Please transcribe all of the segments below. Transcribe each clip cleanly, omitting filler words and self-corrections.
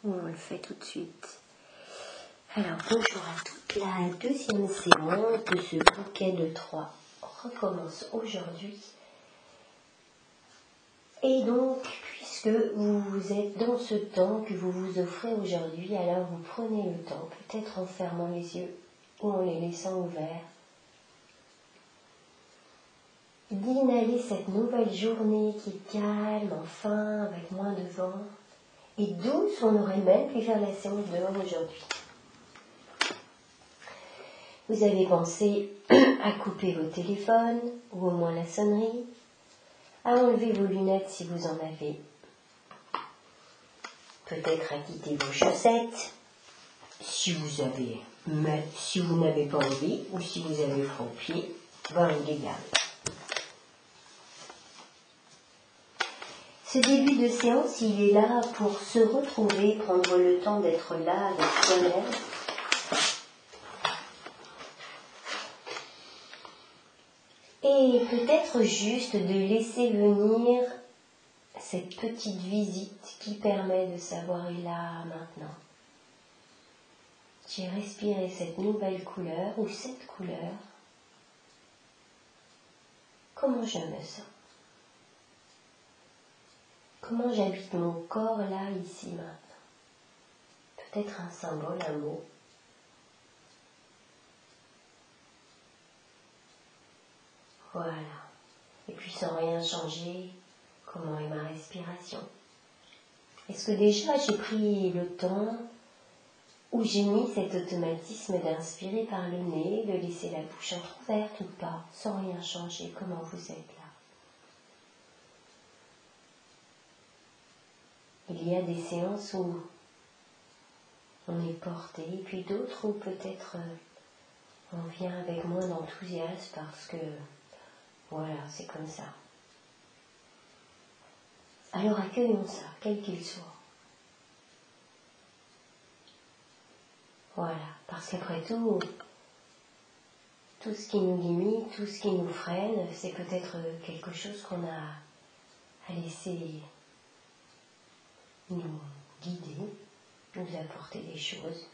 ou on le fait tout de suite? Alors, bonjour à toutes. La deuxième séance de ce bouquet de 3 recommence aujourd'hui. Et donc, puisque vous êtes dans ce temps que vous vous offrez aujourd'hui, alors vous prenez le temps, peut-être en fermant les yeux ou en les laissant ouverts, d'inhaler cette nouvelle journée qui est calme, enfin, avec moins de vent, et douce. On aurait même pu faire la séance dehors aujourd'hui. Vous avez pensé à couper vos téléphones, ou au moins la sonnerie, à enlever vos lunettes si vous en avez, peut-être à quitter vos chaussettes, si vous avez, mais si vous n'avez pas envie, ou si vous avez froid aux pieds, ben il les garde. Ce début de séance, il est là pour se retrouver, prendre le temps d'être là avec soi-même. Et peut-être juste de laisser venir cette petite visite qui permet de savoir là, maintenant. J'ai respiré cette nouvelle couleur ou cette couleur. Comment je me sens? Comment j'habite mon corps là, ici, maintenant? Peut-être un symbole, un mot. Voilà. Et puis sans rien changer, comment est ma respiration? Est-ce que déjà j'ai pris le temps où j'ai mis cet automatisme d'inspirer par le nez, de laisser la bouche entrouverte ou pas, sans rien changer? Comment vous êtes là? Il y a des séances où on est porté, et puis d'autres où peut-être on vient avec moins d'enthousiasme parce que, voilà, c'est comme ça. Alors accueillons ça, quel qu'il soit. Voilà, parce qu'après tout ce qui nous limite, tout ce qui nous freine, c'est peut-être quelque chose qu'on a à laisser nous guider, nous apporter des choses.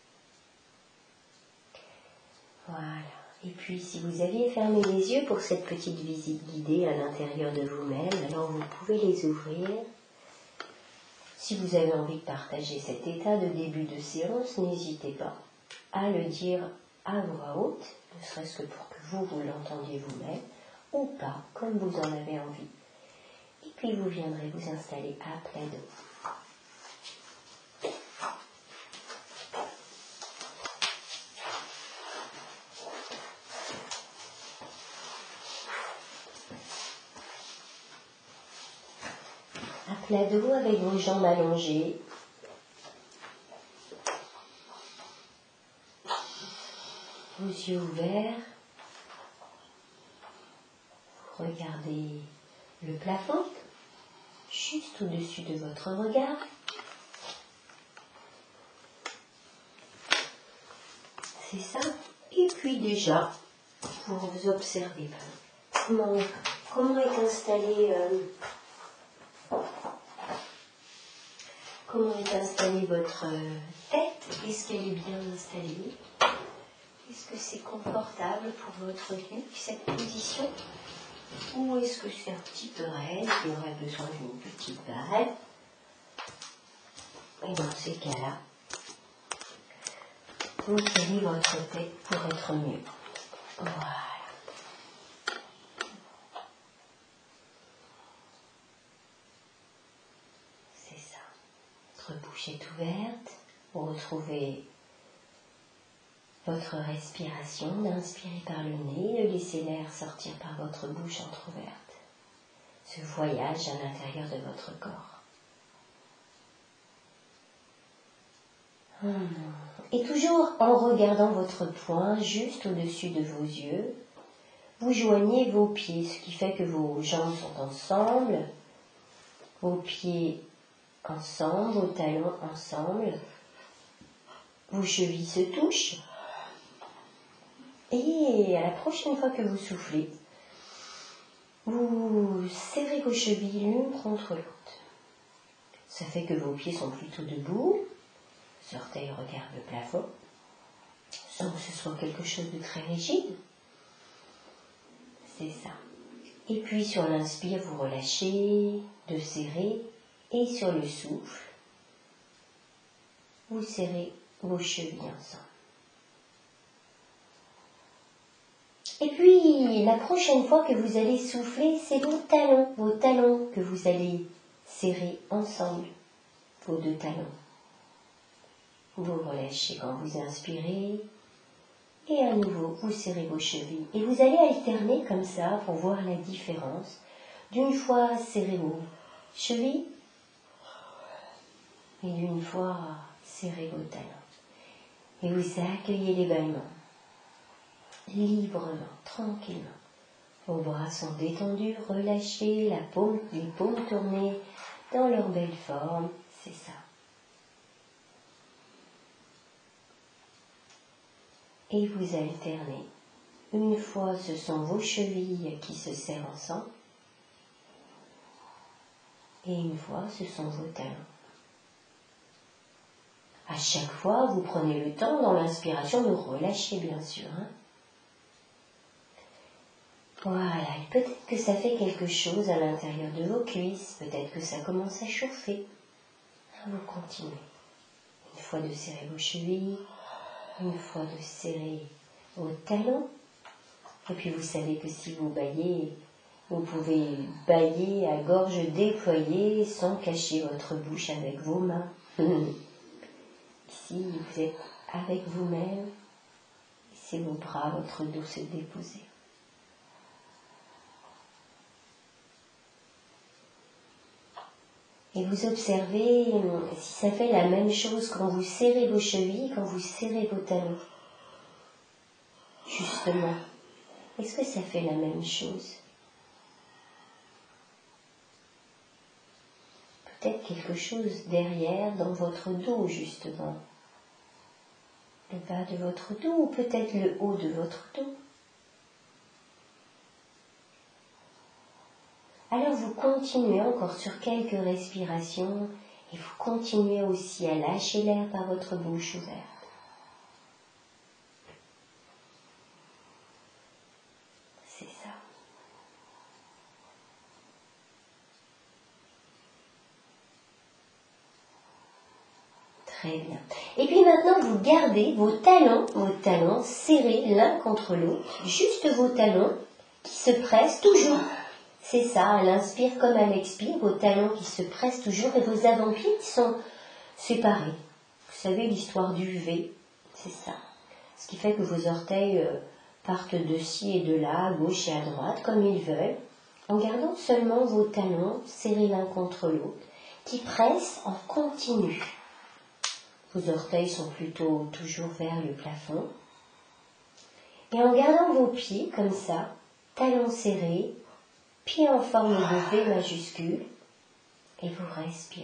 Voilà. Et puis, si vous aviez fermé les yeux pour cette petite visite guidée à l'intérieur de vous-même, alors vous pouvez les ouvrir. Si vous avez envie de partager cet état de début de séance, n'hésitez pas à le dire à voix haute, ne serait-ce que pour que vous l'entendiez vous-même, ou pas, comme vous en avez envie. Et puis vous viendrez vous installer à plat dos. À plat dos avec vos jambes allongées. Vos yeux ouverts. Regardez le plafond, juste au-dessus de votre regard. C'est ça. Et puis déjà, pour vous observer comment est installée votre tête. Est-ce qu'elle est bien installée? Est-ce que c'est confortable pour votre nuque, cette position? Ou est-ce que c'est un petit peu raide, qui aurait besoin d'une petite balle? Et dans ces cas-là, vous tirez votre tête pour être mieux. Voilà. C'est ça. Votre bouche est ouverte. Vous retrouvez votre respiration, d'inspirer par le nez, de laisser l'air sortir par votre bouche entrouverte. Ce voyage à l'intérieur de votre corps. Et toujours en regardant votre poing juste au-dessus de vos yeux, vous joignez vos pieds, ce qui fait que vos jambes sont ensemble, vos pieds ensemble, vos talons ensemble, vos chevilles se touchent. Et à la prochaine fois que vous soufflez, vous serrez vos chevilles l'une contre l'autre. Ça fait que vos pieds sont plutôt debout. Les orteils regardent le plafond, sans que ce soit quelque chose de très rigide. C'est ça. Et puis sur l'inspire, vous relâchez, de serrer, et sur le souffle, vous serrez vos chevilles ensemble. Et puis, la prochaine fois que vous allez souffler, c'est vos talons que vous allez serrer ensemble, vos deux talons. Vous relâchez quand vous inspirez, et à nouveau, vous serrez vos chevilles. Et vous allez alterner comme ça pour voir la différence. D'une fois, serrez vos chevilles, et d'une fois, serrez vos talons. Et vous accueillez les bâillements. Librement, tranquillement. Vos bras sont détendus, relâchés, les paumes tournées dans leur belle forme, c'est ça. Et vous alternez. Une fois, ce sont vos chevilles qui se serrent ensemble. Et une fois, ce sont vos talons. À chaque fois, vous prenez le temps dans l'inspiration de relâcher, bien sûr. Voilà, et peut-être que ça fait quelque chose à l'intérieur de vos cuisses, peut-être que ça commence à chauffer. Vous continuez. Une fois de serrer vos chevilles, une fois de serrer vos talons. Et puis vous savez que si vous bâillez, vous pouvez bâiller à gorge déployée sans cacher votre bouche avec vos mains. Ici, vous êtes avec vous-même. Laissez vos bras, votre dos se déposer. Et vous observez si ça fait la même chose quand vous serrez vos chevilles, quand vous serrez vos talons. Justement, est-ce que ça fait la même chose? Peut-être quelque chose derrière, dans votre dos, justement. Le bas de votre dos, ou peut-être le haut de votre dos. Alors vous continuez encore sur quelques respirations et vous continuez aussi à lâcher l'air par votre bouche ouverte. C'est ça. Très bien. Et puis maintenant, vous gardez vos talons serrés l'un contre l'autre, juste vos talons qui se pressent toujours. C'est ça, à l'inspire comme à l'expire, vos talons qui se pressent toujours et vos avant-pieds qui sont séparés. Vous savez l'histoire du V, c'est ça. Ce qui fait que vos orteils partent de ci et de là, à gauche et à droite, comme ils veulent, en gardant seulement vos talons serrés l'un contre l'autre, qui pressent en continu. Vos orteils sont plutôt toujours vers le plafond. Et en gardant vos pieds comme ça, talons serrés, pieds en forme de V majuscule, et vous respirez.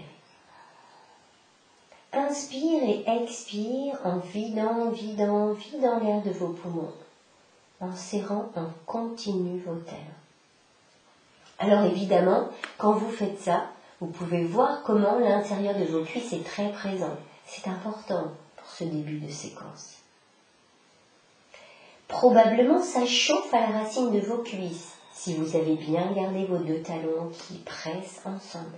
Inspire et expire en vidant l'air de vos poumons, en serrant en continu vos talons. Alors évidemment, quand vous faites ça, vous pouvez voir comment l'intérieur de vos cuisses est très présent. C'est important pour ce début de séquence. Probablement, ça chauffe à la racine de vos cuisses, si vous avez bien gardé vos deux talons qui pressent ensemble.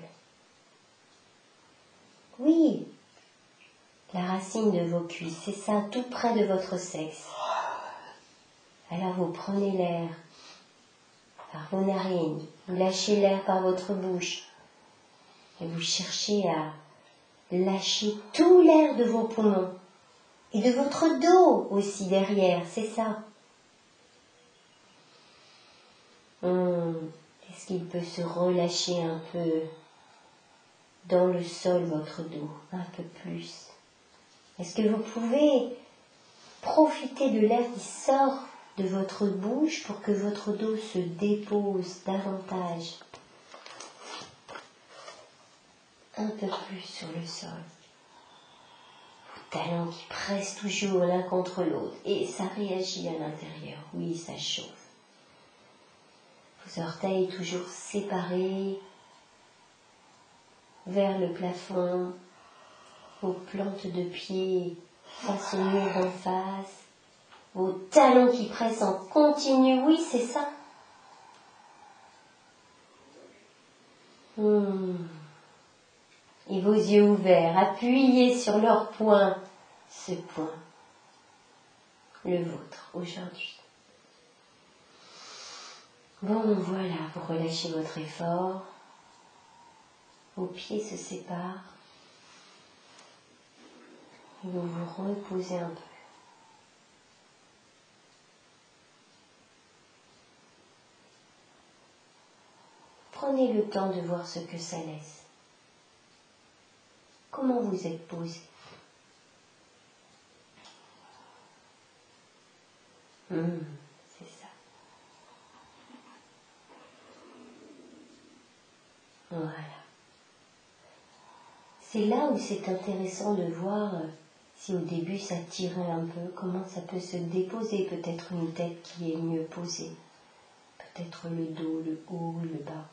Oui, la racine de vos cuisses, c'est ça, tout près de votre sexe. Alors vous prenez l'air par vos narines, vous lâchez l'air par votre bouche et vous cherchez à lâcher tout l'air de vos poumons et de votre dos aussi derrière, c'est ça. Est-ce qu'il peut se relâcher un peu dans le sol, votre dos, un peu plus? Est-ce que vous pouvez profiter de l'air qui sort de votre bouche pour que votre dos se dépose davantage, un peu plus sur le sol? Vos talons qui pressent toujours l'un contre l'autre et ça réagit à l'intérieur, oui, ça chauffe. Vos orteils toujours séparés. vers le plafond, vos plantes de pied face au mur en face, vos talons qui pressent en continu, oui c'est ça. Et vos yeux ouverts, appuyez sur leur point, ce point, le vôtre aujourd'hui. Bon, voilà, vous relâchez votre effort, vos pieds se séparent, et vous vous reposez un peu. Prenez le temps de voir ce que ça laisse. Comment vous êtes posé? C'est ça. Voilà. C'est là où c'est intéressant de voir si au début ça tirait un peu, comment ça peut se déposer, peut-être une tête qui est mieux posée, peut-être le dos, le haut, le bas.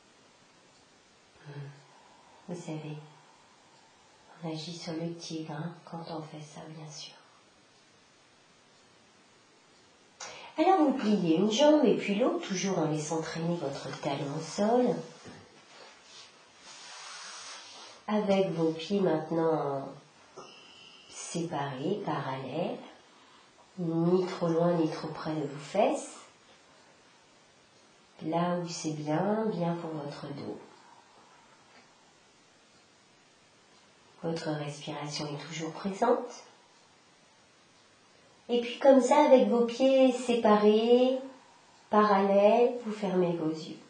Vous savez, on agit sur le tigre quand on fait ça, bien sûr. Alors vous pliez une jambe et puis l'autre, toujours en laissant traîner votre talon au sol. Avec vos pieds maintenant séparés, parallèles, ni trop loin ni trop près de vos fesses. Là où c'est bien, bien pour votre dos. Votre respiration est toujours présente. Et puis comme ça, avec vos pieds séparés, parallèles, vous fermez vos yeux.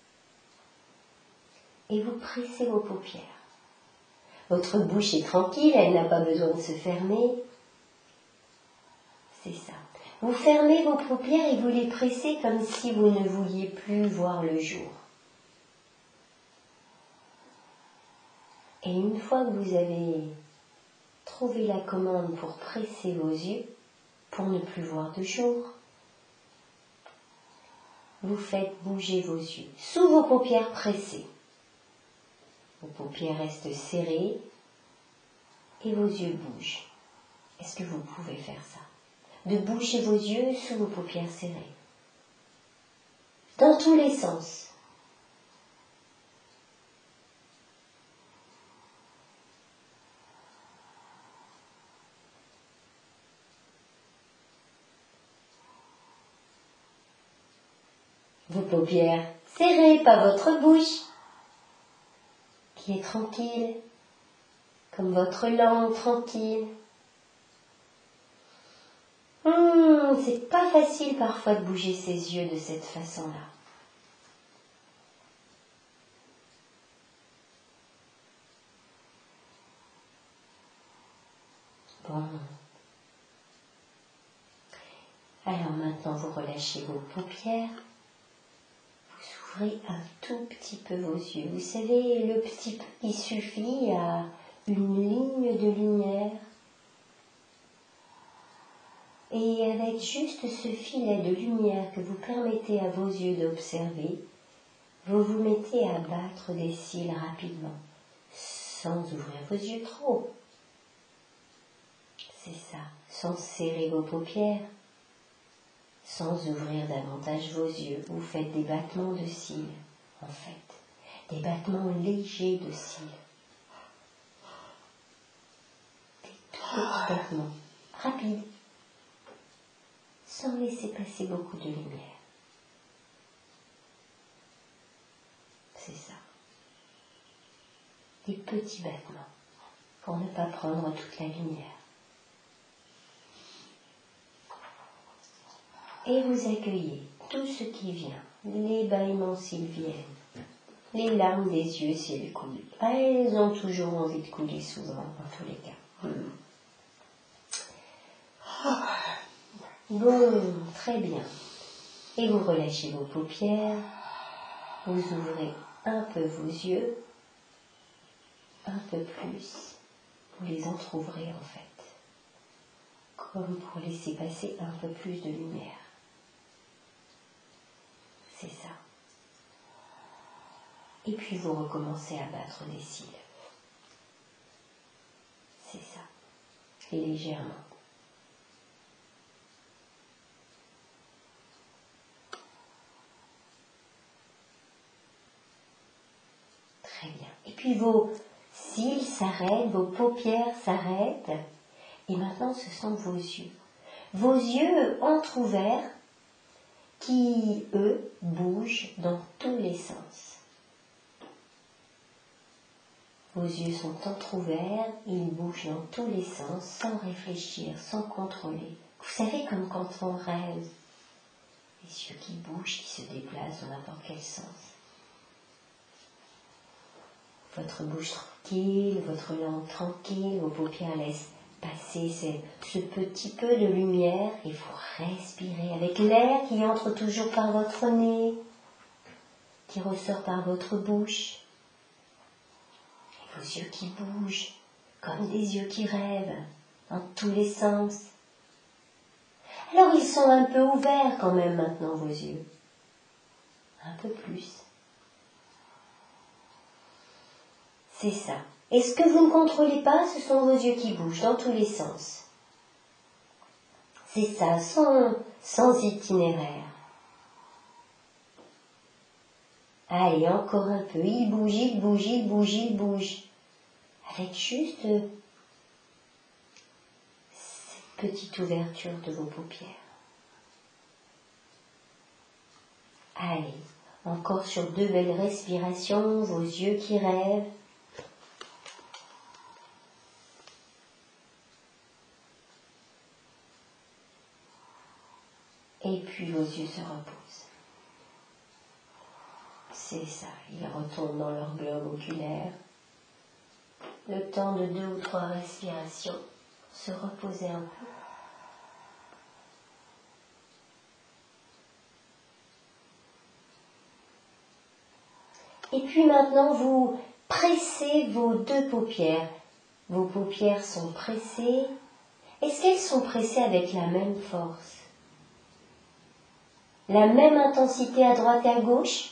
Et vous pressez vos paupières. Votre bouche est tranquille, elle n'a pas besoin de se fermer. C'est ça. Vous fermez vos paupières et vous les pressez comme si vous ne vouliez plus voir le jour. Et une fois que vous avez trouvé la commande pour presser vos yeux, pour ne plus voir de jour, vous faites bouger vos yeux, sous vos paupières pressées. Vos paupières restent serrées et vos yeux bougent. Est-ce que vous pouvez faire ça? De bouger vos yeux sous vos paupières serrées. Dans tous les sens. Vos paupières serrées, pas votre bouche, qui est tranquille, comme votre langue tranquille. C'est pas facile parfois de bouger ses yeux de cette façon-là. Bon. Alors maintenant, vous relâchez vos paupières. Vous ouvrez un tout petit peu vos yeux. Vous savez, le petit peu, il suffit à une ligne de lumière. Et avec juste ce filet de lumière que vous permettez à vos yeux d'observer, vous vous mettez à battre des cils rapidement, sans ouvrir vos yeux trop. C'est ça, sans serrer vos paupières, sans ouvrir davantage vos yeux. Vous faites des battements de cils, en fait, des battements légers de cils. Des tout petits battements, rapides, sans laisser passer beaucoup de lumière. C'est ça. Des petits battements, pour ne pas prendre toute la lumière. Et vous accueillez tout ce qui vient, les bâillements s'ils viennent, les larmes des yeux s'ils coulent. Elles ont toujours envie de couler souvent, en tous les cas. Bon, très bien. Et vous relâchez vos paupières, vous ouvrez un peu vos yeux, un peu plus, vous les entr'ouvrez en fait, comme pour laisser passer un peu plus de lumière. C'est ça. Et puis vous recommencez à battre des cils. C'est ça. Légèrement. Très bien. Et puis vos cils s'arrêtent, vos paupières s'arrêtent. Et maintenant, ce sont vos yeux. Vos yeux entr'ouverts qui, eux, bougent dans tous les sens. Vos yeux sont entr'ouverts, ils bougent dans tous les sens, sans réfléchir, sans contrôler. Vous savez, comme quand on rêve, les yeux qui bougent, qui se déplacent dans n'importe quel sens. Votre bouche tranquille, votre langue tranquille, vos paupières laissent passer ce petit peu de lumière et vous respirez avec l'air qui entre toujours par votre nez, qui ressort par votre bouche. Et vos yeux qui bougent, comme des yeux qui rêvent, dans tous les sens. Alors ils sont un peu ouverts quand même maintenant, vos yeux. Un peu plus. C'est ça. Et ce que vous ne contrôlez pas, ce sont vos yeux qui bougent dans tous les sens. C'est ça, sans itinéraire. Allez, encore un peu. Il bouge, il bouge, il bouge, il bouge. Avec juste cette petite ouverture de vos paupières. Allez, encore sur 2 belles respirations, vos yeux qui rêvent. Et puis vos yeux se reposent. C'est ça, ils retournent dans leur globe oculaire. Le temps de 2 ou 3 respirations, se reposer un peu. Et puis maintenant, vous pressez vos 2 paupières. Vos paupières sont pressées. Est-ce qu'elles sont pressées avec la même force? La même intensité à droite et à gauche?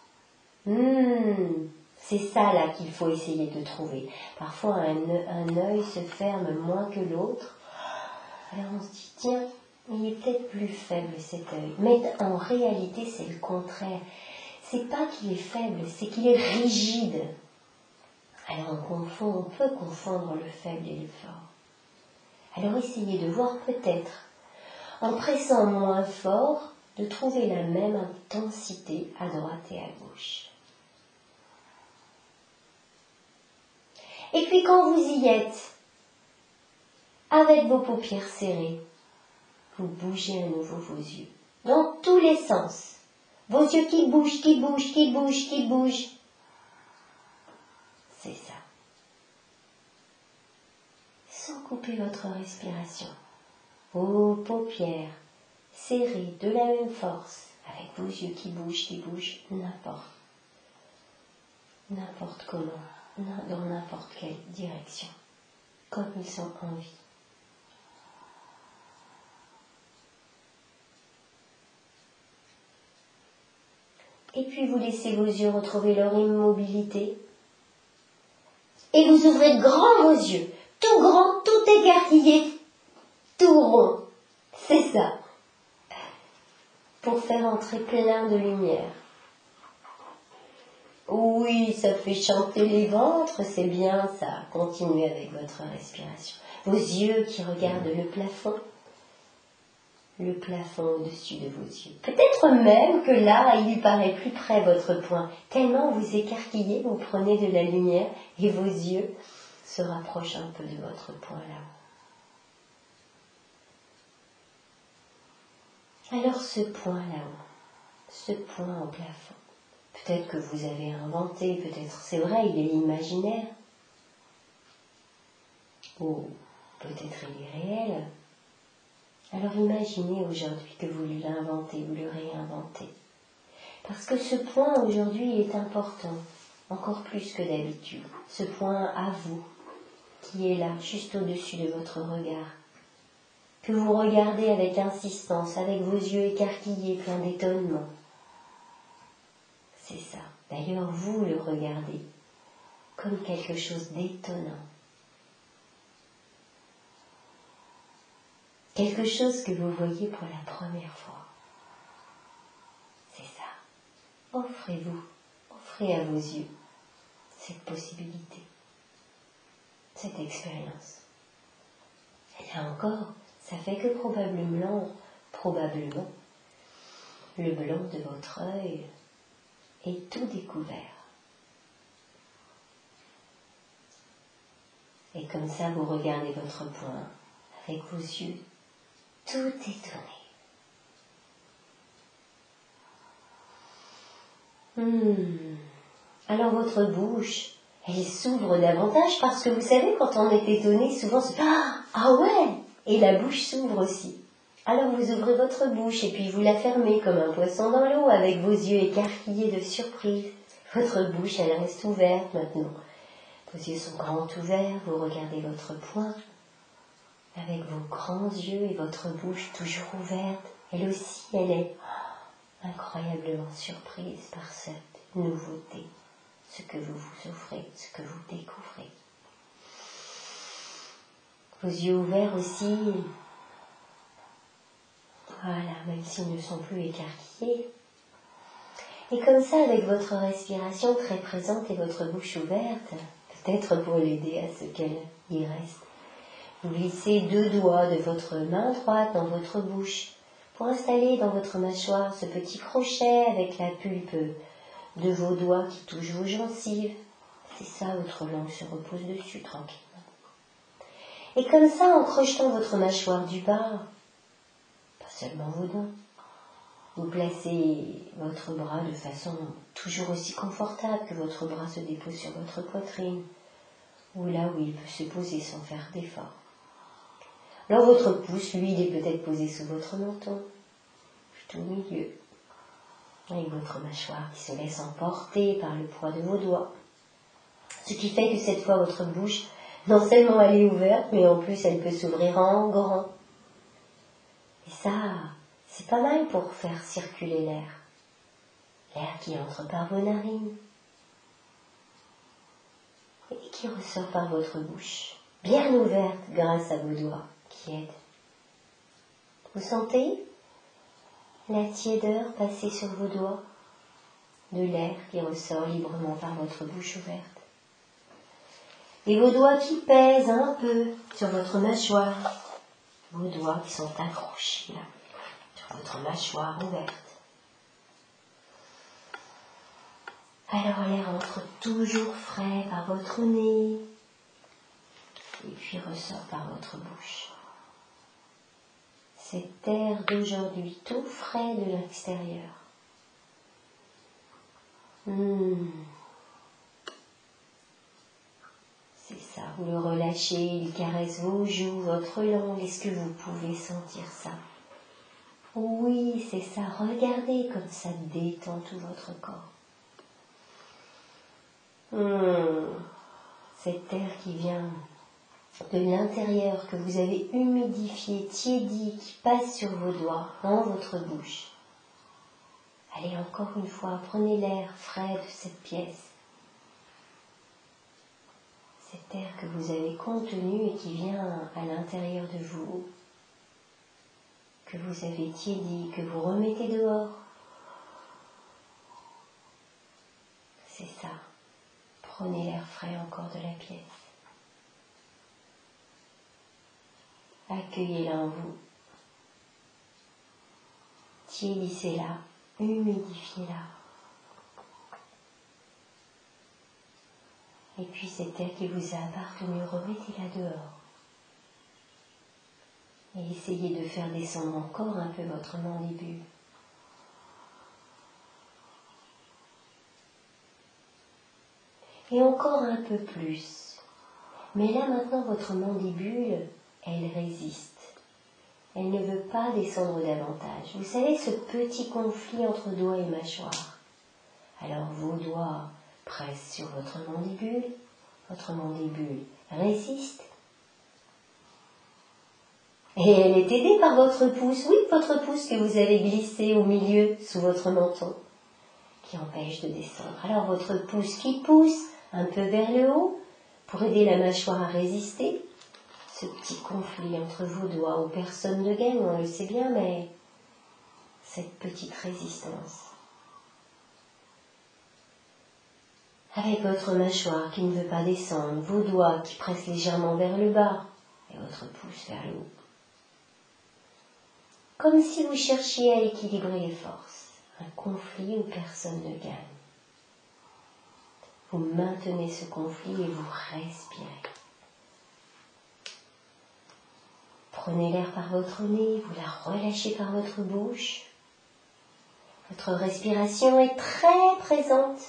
C'est ça là qu'il faut essayer de trouver. Parfois un œil se ferme moins que l'autre. Alors on se dit, tiens, il est peut-être plus faible cet œil. Mais en réalité, c'est le contraire. C'est pas qu'il est faible, c'est qu'il est rigide. Alors on peut confondre le faible et le fort. Alors essayez de voir peut-être, en pressant moins fort, de trouver la même intensité à droite et à gauche. Et puis quand vous y êtes, avec vos paupières serrées, vous bougez à nouveau vos yeux, dans tous les sens. Vos yeux qui bougent, qui bougent, qui bougent, qui bougent. C'est ça. Sans couper votre respiration. Vos paupières serrées de la même force, avec vos yeux qui bougent, n'importe comment, dans n'importe quelle direction, comme ils sont en vie. Et puis vous laissez vos yeux retrouver leur immobilité. Et vous ouvrez grand vos yeux, tout grand, tout écarquillé, tout rond. C'est ça. Pour faire entrer plein de lumière. Oui, ça fait chanter les ventres, c'est bien ça. Continuez avec votre respiration. Vos yeux qui regardent le plafond au-dessus de vos yeux. Peut-être même que là, il lui paraît plus près votre poing. Tellement vous écarquillez, vous prenez de la lumière et vos yeux se rapprochent un peu de votre poing là-haut. Alors ce point là-haut, ce point au plafond, peut-être que vous avez inventé, peut-être c'est vrai, il est imaginaire. Ou peut-être il est réel. Alors imaginez aujourd'hui que vous l'inventez, vous le réinventez. Parce que ce point aujourd'hui est important, encore plus que d'habitude. Ce point à vous, qui est là, juste au-dessus de votre regard. Que vous regardez avec insistance, avec vos yeux écarquillés, pleins d'étonnement. C'est ça. D'ailleurs, vous le regardez comme quelque chose d'étonnant. Quelque chose que vous voyez pour la première fois. C'est ça. Offrez-vous, offrez à vos yeux cette possibilité, cette expérience. Et là encore, ça fait que probablement, le blanc de votre œil est tout découvert. Et comme ça, vous regardez votre point avec vos yeux tout étonnés. Alors votre bouche, elle s'ouvre davantage parce que vous savez, quand on est étonné, souvent c'est « Ah ouais !» Et la bouche s'ouvre aussi. Alors vous ouvrez votre bouche et puis vous la fermez comme un poisson dans l'eau avec vos yeux écarquillés de surprise. Votre bouche, elle reste ouverte maintenant. Vos yeux sont grands ouverts, vous regardez votre poing avec vos grands yeux et votre bouche toujours ouverte. Elle aussi, elle est incroyablement surprise par cette nouveauté, ce que vous vous offrez, ce que vous découvrez. Vos yeux ouverts aussi, voilà, même s'ils ne sont plus écarquillés. Et comme ça, avec votre respiration très présente et votre bouche ouverte, peut-être pour l'aider à ce qu'elle y reste, vous glissez 2 doigts de votre main droite dans votre bouche pour installer dans votre mâchoire ce petit crochet avec la pulpe de vos doigts qui touchent vos gencives. C'est ça, votre langue se repose dessus tranquillement. Et comme ça, en crochetant votre mâchoire du bas, pas seulement vos dents, vous placez votre bras de façon toujours aussi confortable que votre bras se dépose sur votre poitrine, ou là où il peut se poser sans faire d'effort. Alors votre pouce, lui, il est peut-être posé sous votre menton, tout au milieu, avec votre mâchoire qui se laisse emporter par le poids de vos doigts. Ce qui fait que cette fois, votre bouche, non seulement elle est ouverte, mais en plus elle peut s'ouvrir en grand. Et ça, c'est pas mal pour faire circuler l'air. L'air qui entre par vos narines et qui ressort par votre bouche, bien ouverte grâce à vos doigts qui aident. Vous sentez la tiédeur passer sur vos doigts, de l'air qui ressort librement par votre bouche ouverte. Et vos doigts qui pèsent un peu sur votre mâchoire, vos doigts qui sont accrochés là, sur votre mâchoire ouverte. Alors l'air entre toujours frais par votre nez et puis ressort par votre bouche. Cet air d'aujourd'hui tout frais de l'extérieur. C'est ça, vous le relâchez, il caresse vos joues, votre langue. Est-ce que vous pouvez sentir ça? Oui, c'est ça, regardez comme ça détend tout votre corps. Cet air qui vient de l'intérieur, que vous avez humidifié, tiédi, qui passe sur vos doigts, dans votre bouche. Allez, encore une fois, prenez l'air frais de cette pièce. Cet air que vous avez contenu et qui vient à l'intérieur de vous, que vous avez tiédi, que vous remettez dehors. C'est ça. Prenez l'air frais encore de la pièce. Accueillez-la en vous. Tiédissez-la, humidifiez-la. Et puis cet air qui vous a appartenu, remettez-la dehors. Et essayez de faire descendre encore un peu votre mandibule. Et encore un peu plus. Mais là maintenant, votre mandibule, elle résiste. Elle ne veut pas descendre davantage. Vous savez, ce petit conflit entre doigts et mâchoire. Alors vos doigts pressent sur votre mandibule résiste. Et elle est aidée par votre pouce, oui, votre pouce que vous avez glissé au milieu sous votre menton, qui empêche de descendre. Alors votre pouce qui pousse un peu vers le haut pour aider la mâchoire à résister. Ce petit conflit entre vos doigts où personne ne gagne, on le sait bien, mais cette petite résistance. Avec votre mâchoire qui ne veut pas descendre, vos doigts qui pressent légèrement vers le bas et votre pouce vers le haut. Comme si vous cherchiez à équilibrer les forces, un conflit où personne ne gagne. Vous maintenez ce conflit et vous respirez. Prenez l'air par votre nez, vous la relâchez par votre bouche. Votre respiration est très présente.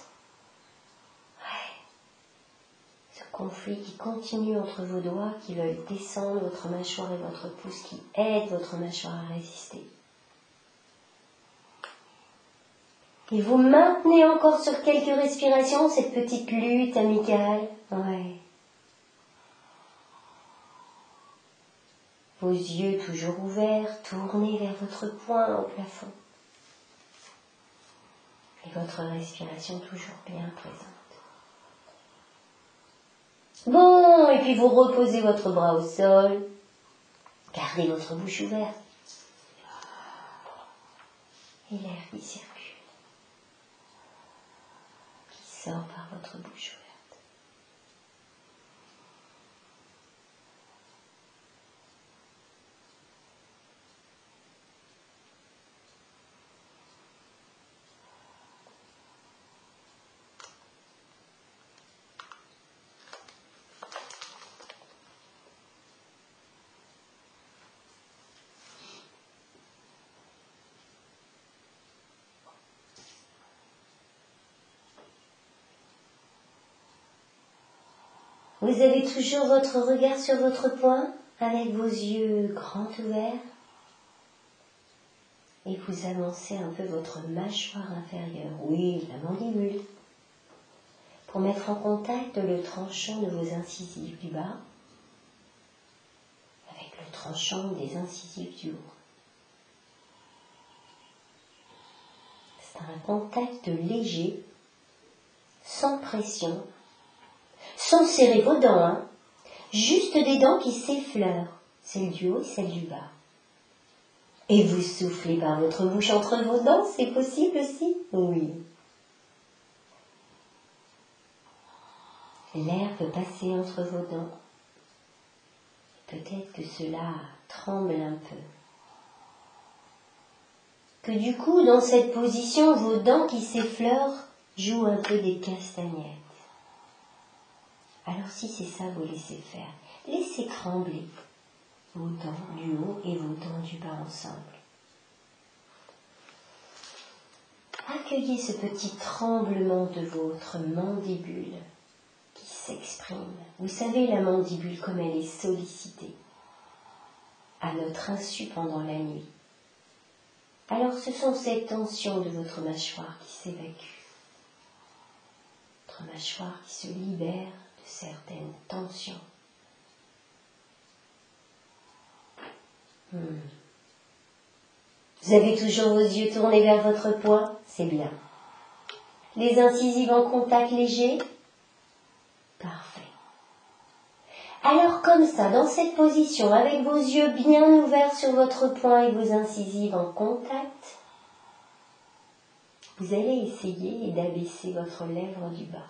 Ce conflit qui continue entre vos doigts qui veulent descendre votre mâchoire et votre pouce qui aide votre mâchoire à résister. Et vous maintenez encore sur quelques respirations cette petite lutte amicale. Vos yeux toujours ouverts, tournés vers votre poing au plafond. Et votre respiration toujours bien présente. Bon, et puis vous reposez votre bras au sol. Gardez votre bouche ouverte. Et l'air qui circule, qui sort par votre bouche ouverte. Vous avez toujours votre regard sur votre poing avec vos yeux grands ouverts et vous avancez un peu votre mâchoire inférieure, oui, la mandibule, pour mettre en contact le tranchant de vos incisives du bas avec le tranchant des incisives du haut. C'est un contact léger, sans pression, sans serrer vos dents, juste des dents qui s'effleurent, celle du haut et celle du bas. Et vous soufflez par votre bouche entre vos dents, c'est possible aussi? Oui. L'air peut passer entre vos dents. Peut-être que cela tremble un peu. Que du coup, dans cette position, vos dents qui s'effleurent jouent un peu des castagnettes. Alors si c'est ça, vous laissez faire. Laissez trembler vos dents du haut et vos dents du bas ensemble. Accueillez ce petit tremblement de votre mandibule qui s'exprime. Vous savez, la mandibule, comme elle est sollicitée à notre insu pendant la nuit. Alors ce sont ces tensions de votre mâchoire qui s'évacuent. Votre mâchoire qui se libère de certaines tensions. Vous avez toujours vos yeux tournés vers votre poing, c'est bien. Les incisives en contact léger, parfait. Alors comme ça, dans cette position, avec vos yeux bien ouverts sur votre poing et vos incisives en contact, vous allez essayer d'abaisser votre lèvre du bas.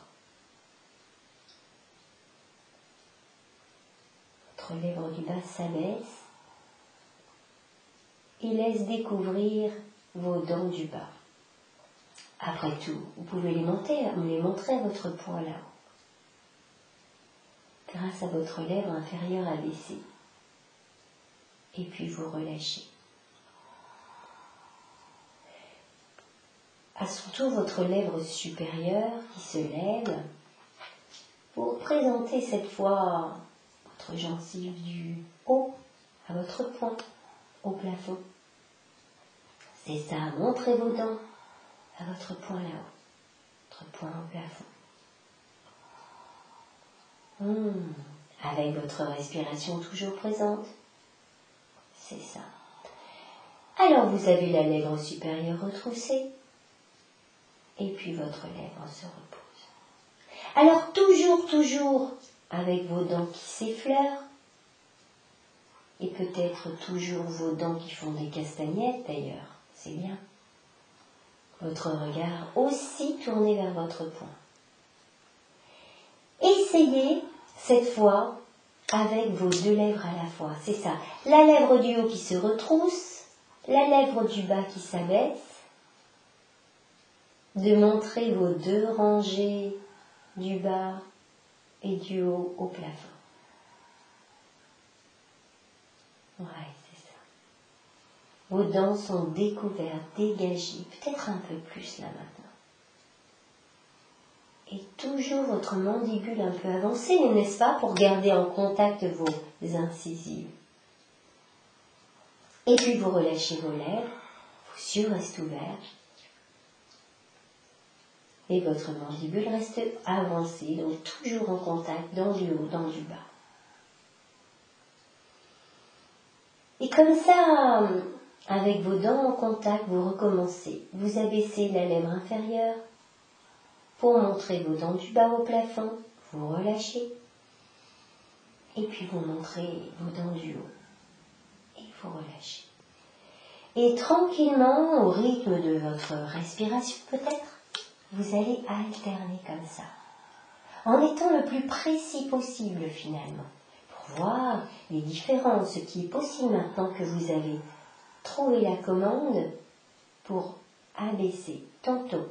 Votre lèvre du bas s'abaisse et laisse découvrir vos dents du bas. Après tout, vous pouvez les montrer à votre poing là-haut, grâce à votre lèvre inférieure abaissée. Et puis vous relâchez. À son tour, votre lèvre supérieure qui se lève, vous représentez cette fois votre gencive du haut à votre poing, au plafond. C'est ça, montrez vos dents à votre poing là-haut, votre poing au plafond. Avec votre respiration toujours présente. C'est ça. Alors vous avez la lèvre supérieure retroussée. et puis votre lèvre se repose. Alors toujours avec vos dents qui s'effleurent, et peut-être toujours vos dents qui font des castagnettes d'ailleurs, c'est bien. Votre regard aussi tourné vers votre poing. Essayez cette fois avec vos deux lèvres à la fois, c'est ça. La lèvre du haut qui se retrousse, la lèvre du bas qui s'abaisse, de montrer vos deux rangées du bas et du haut au plafond. Ouais, c'est ça. Vos dents sont découvertes, dégagées, peut-être un peu plus là maintenant. Et toujours votre mandibule un peu avancée, n'est-ce pas, pour garder en contact vos incisives. Et puis vous relâchez vos lèvres, vos yeux restent ouverts. Et votre mandibule reste avancée, donc toujours en contact, dans du haut, dans du bas. Et comme ça, avec vos dents en contact, vous recommencez. Vous abaissez la lèvre inférieure pour montrer vos dents du bas au plafond. Vous relâchez. Et puis vous montrez vos dents du haut. Et vous relâchez. Et tranquillement, au rythme de votre respiration peut-être, vous allez alterner comme ça. En étant le plus précis possible finalement. Pour voir les différences, ce qui est possible maintenant que vous avez trouvé la commande pour abaisser tantôt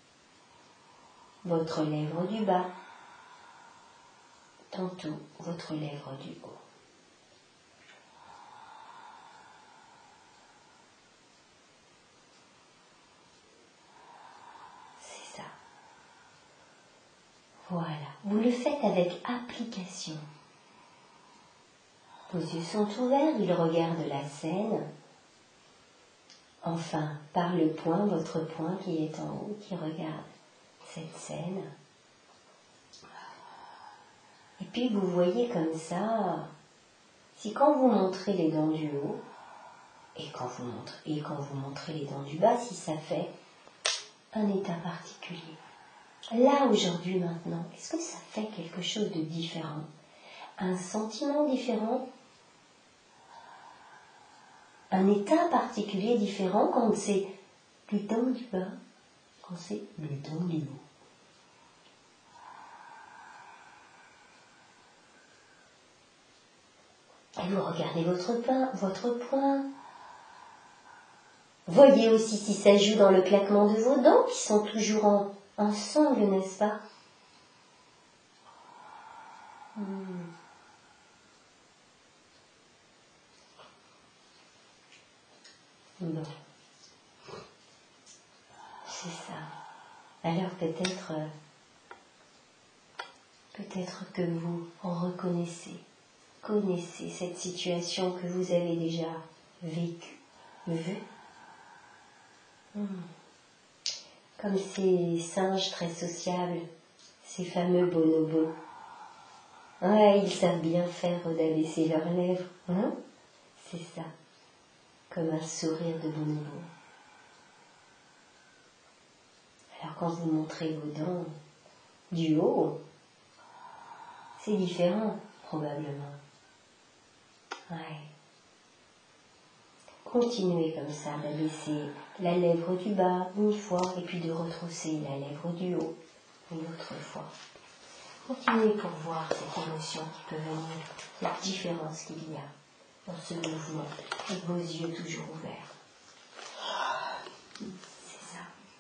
votre lèvre du bas, tantôt votre lèvre du haut. C'est ça. Voilà. Vous le faites avec application. Vos yeux sont ouverts, ils regardent la scène. Enfin, par le poing, votre poing qui est en haut, qui regarde cette scène. Et puis vous voyez comme ça, si quand vous montrez les dents du haut, et quand vous montrez les dents du bas, si ça fait un état particulier. Là, aujourd'hui, maintenant, est-ce que ça fait quelque chose de différent? Un sentiment différent? Un état particulier différent quand c'est les dents du bas, quand c'est les dents du haut? Et vous regardez votre poing. Voyez aussi si ça joue dans le claquement de vos dents qui sont toujours ensemble, n'est-ce pas? Bon. C'est ça. Alors peut-être que vous connaissez cette situation que vous avez déjà vécue, vue. Comme ces singes très sociables, ces fameux bonobos. Ouais, ils savent bien faire d'abaisser leurs lèvres. C'est ça, comme un sourire de bonobo. Alors quand vous montrez vos dents du haut, c'est différent, probablement. Ouais. Continuez comme ça d'abaisser la lèvre du bas une fois et puis de retrousser la lèvre du haut une autre fois. Continuez pour voir cette émotion qui peut venir, cette différence qu'il y a dans ce mouvement, avec vos yeux toujours ouverts. C'est ça.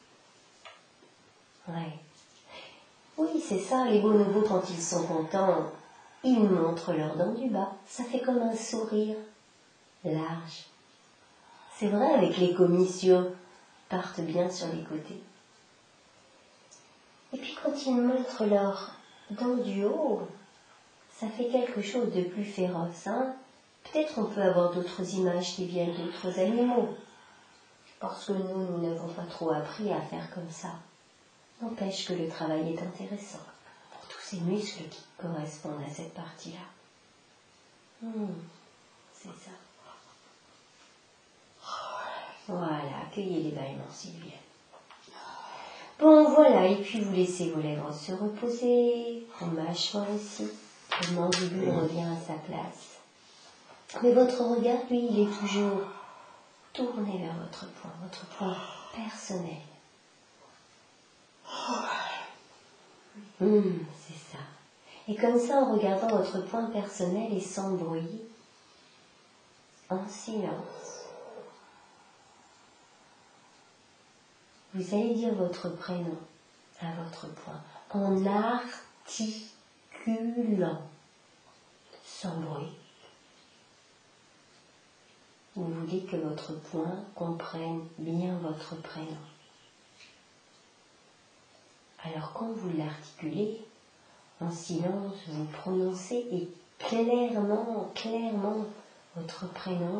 Ouais. Oui, c'est ça, les bonobos, quand ils sont contents, ils montrent leurs dents du bas. Ça fait comme un sourire large. C'est vrai, avec les commissions, partent bien sur les côtés. Et puis quand ils montrent leurs dents du haut, ça fait quelque chose de plus féroce. Peut-être on peut avoir d'autres images qui viennent d'autres animaux. Parce que nous n'avons pas trop appris à faire comme ça. N'empêche que le travail est intéressant pour tous ces muscles qui correspondent à cette partie-là. C'est ça. Voilà, accueillez les bâillements s'ils viennent. Bon, voilà, et puis vous laissez vos lèvres se reposer, vos mâchoires aussi, le mandibule revient à sa place. Mais votre regard, lui, il est toujours tourné vers votre point personnel. C'est ça. Et comme ça, en regardant votre point personnel et sans bruit, en silence, vous allez dire votre prénom à votre point, en articulant, sans bruit. Vous voulez que votre point comprenne bien votre prénom. Alors quand vous l'articulez, en silence, vous prononcez et clairement votre prénom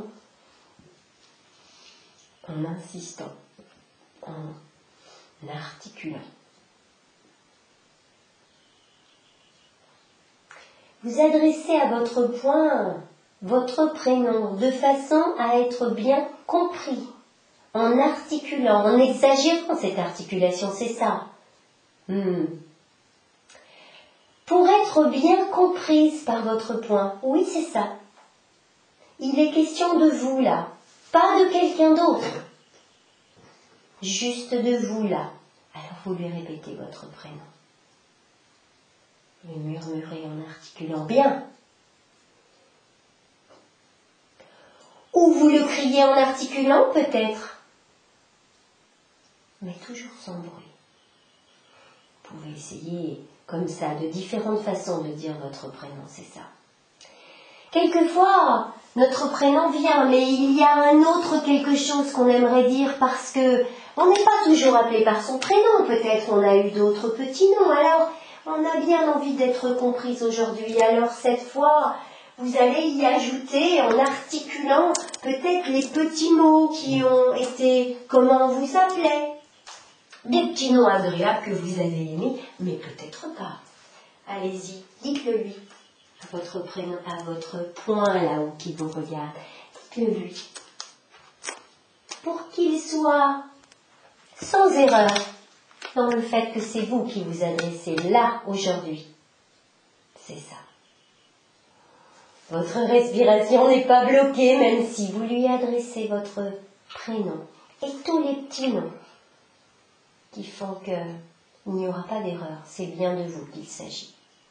en insistant, en articulant. Vous adressez à votre point votre prénom de façon à être bien compris, en articulant, en exagérant cette articulation, c'est ça. Pour être bien comprise par votre point, oui c'est ça. Il est question de vous là, pas de quelqu'un d'autre. Juste de vous là. Alors vous lui répétez votre prénom. Vous murmurez en articulant bien. Ou vous le criez en articulant peut-être. Mais toujours sans bruit. Vous pouvez essayer comme ça, de différentes façons de dire votre prénom, c'est ça. Quelquefois, notre prénom vient, mais il y a un autre quelque chose qu'on aimerait dire parce que on n'est pas toujours appelé par son prénom, peut-être on a eu d'autres petits noms, alors on a bien envie d'être comprise aujourd'hui. Alors cette fois, vous allez y ajouter en articulant peut-être les petits mots qui ont été, comment on vous appelait, des petits noms agréables que vous avez aimés, mais peut-être pas. Allez-y, dites-le lui. À votre prénom, à votre point là-haut qui vous regarde. Dites-le lui. Pour qu'il soit sans erreur dans le fait que c'est vous qui vous adressez là aujourd'hui. C'est ça. Votre respiration n'est pas bloquée même si vous lui adressez votre prénom et tous les petits noms qui font qu'il n'y aura pas d'erreur. C'est bien de vous qu'il s'agit.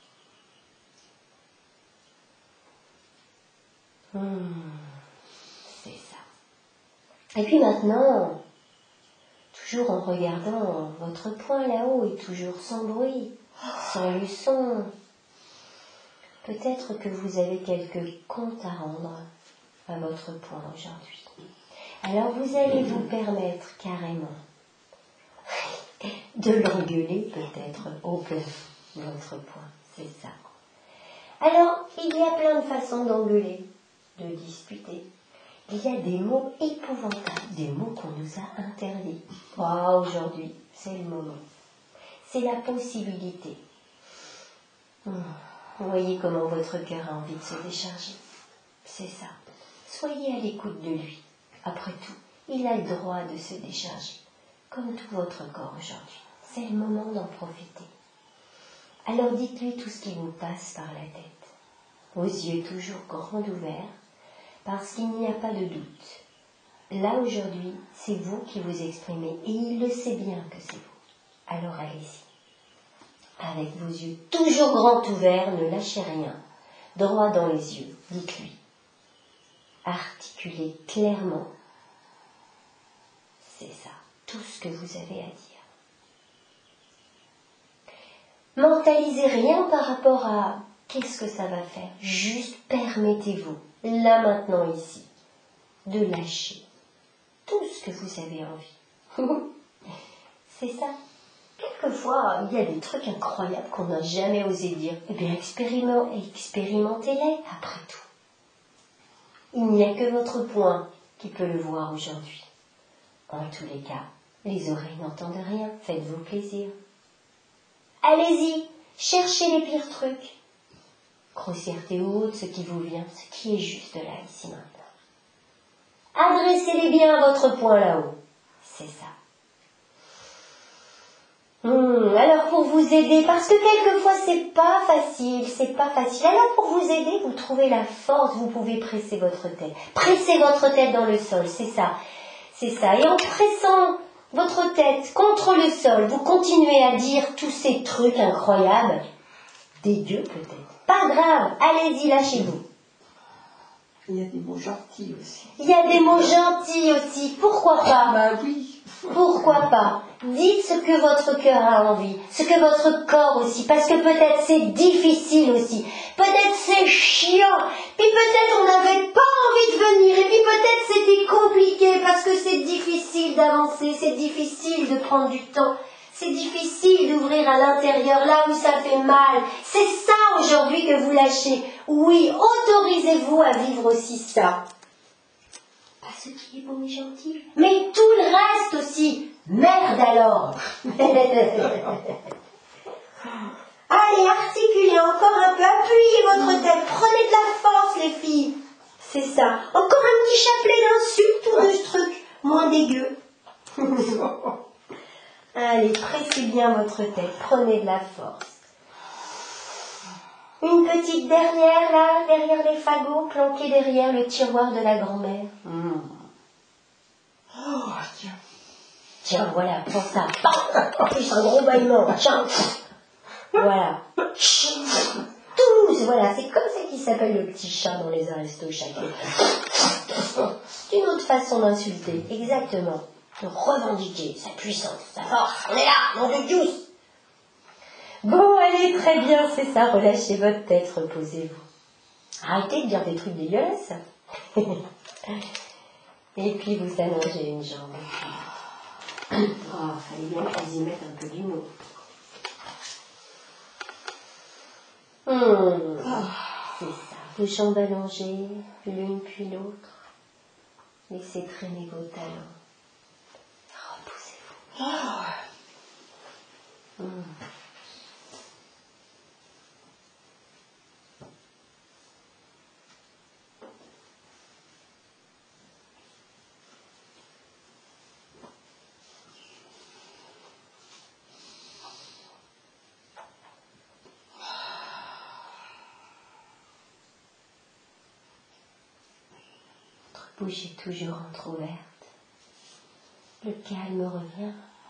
C'est ça. Et puis maintenant, toujours en regardant votre point là-haut et toujours sans bruit, sans leçon, peut-être que vous avez quelques comptes à rendre à votre point aujourd'hui. Alors vous allez vous permettre carrément de l'engueuler peut-être au cœur de votre point. C'est ça. Alors, il y a plein de façons d'engueuler, de disputer. Il y a des mots épouvantables, des mots qu'on nous a interdits. Aujourd'hui, c'est le moment. C'est la possibilité. Vous voyez comment votre cœur a envie de se décharger. C'est ça. Soyez à l'écoute de lui. Après tout, il a le droit de se décharger, comme tout votre corps aujourd'hui. C'est le moment d'en profiter. Alors dites-lui tout ce qui vous passe par la tête, vos yeux toujours grands ouverts, parce qu'il n'y a pas de doute. Là aujourd'hui, c'est vous qui vous exprimez, et il le sait bien que c'est vous. Alors allez-y. Avec vos yeux toujours grands ouverts, ne lâchez rien. Droit dans les yeux, dites-lui. Articulez clairement. C'est ça, tout ce que vous avez à dire. Mentalisez rien par rapport à qu'est-ce que ça va faire. Juste permettez-vous, là maintenant ici, de lâcher tout ce que vous avez envie. C'est ça. Quelquefois, il y a des trucs incroyables qu'on n'a jamais osé dire. Eh bien, expérimentez-les après tout. Il n'y a que votre point qui peut le voir aujourd'hui. En tous les cas, les oreilles n'entendent rien. Faites-vous plaisir. Allez-y, cherchez les pires trucs. Grossièreté ou autre, ce qui vous vient, ce qui est juste là, ici, maintenant. Adressez-les bien à votre point là-haut. C'est ça. Alors pour vous aider, parce que quelquefois c'est pas facile. Alors pour vous aider, vous trouvez la force, vous pouvez presser votre tête. Pressez votre tête dans le sol, c'est ça. Et en pressant votre tête contre le sol, vous continuez à dire tous ces trucs incroyables. Des dieux peut-être. Pas grave, allez-y, lâchez-vous. Il y a des mots gentils aussi. Pourquoi pas? Bah oui. Pourquoi pas? Dites ce que votre cœur a envie, ce que votre corps aussi, parce que peut-être c'est difficile aussi, peut-être c'est chiant, puis peut-être on n'avait pas envie de venir, et puis peut-être c'était compliqué parce que c'est difficile d'avancer, c'est difficile de prendre du temps, c'est difficile d'ouvrir à l'intérieur là où ça fait mal. C'est ça aujourd'hui que vous lâchez. Oui, autorisez-vous à vivre aussi ça. Pas ce qui est beau et gentil, mais tout le reste aussi. Merde alors. Allez, articulez encore un peu, appuyez votre tête, prenez de la force les filles. C'est ça. Encore un petit chapelet d'insultes ou de trucs moins dégueu. Allez, pressez bien votre tête, prenez de la force. Une petite derrière là, derrière les fagots, planquée derrière le tiroir de la grand-mère. Oh, tiens. Tiens, voilà, prends ça. En plus, un gros bâillement. Tiens. Voilà. Tous, voilà, c'est comme ça qu'il s'appelle le petit chat dans les arestos chacun. C'est une autre façon d'insulter, exactement. De revendiquer sa puissance, sa force. On est là, nom de Dieu. Bon, allez, très bien, c'est ça. Relâchez votre tête, reposez-vous. Arrêtez de dire des trucs dégueulasses. Et puis vous allongez une jambe. Oh, fallait bien que vous y mettez un peu d'humour. C'est ça. Vos jambes allongées, l'une puis l'autre. Laissez traîner vos talons. Reposez-vous. Votre bouche est toujours entrouverte. Le calme revient.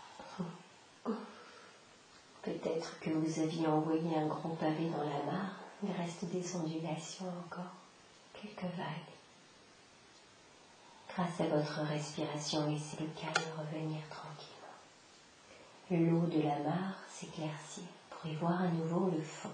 Peut-être que vous aviez envoyé un grand pavé dans la mare. Il reste des ondulations encore. Quelques vagues. Grâce à votre respiration, laissez le calme revenir tranquillement. L'eau de la mare s'éclaircit pour y voir à nouveau le fond.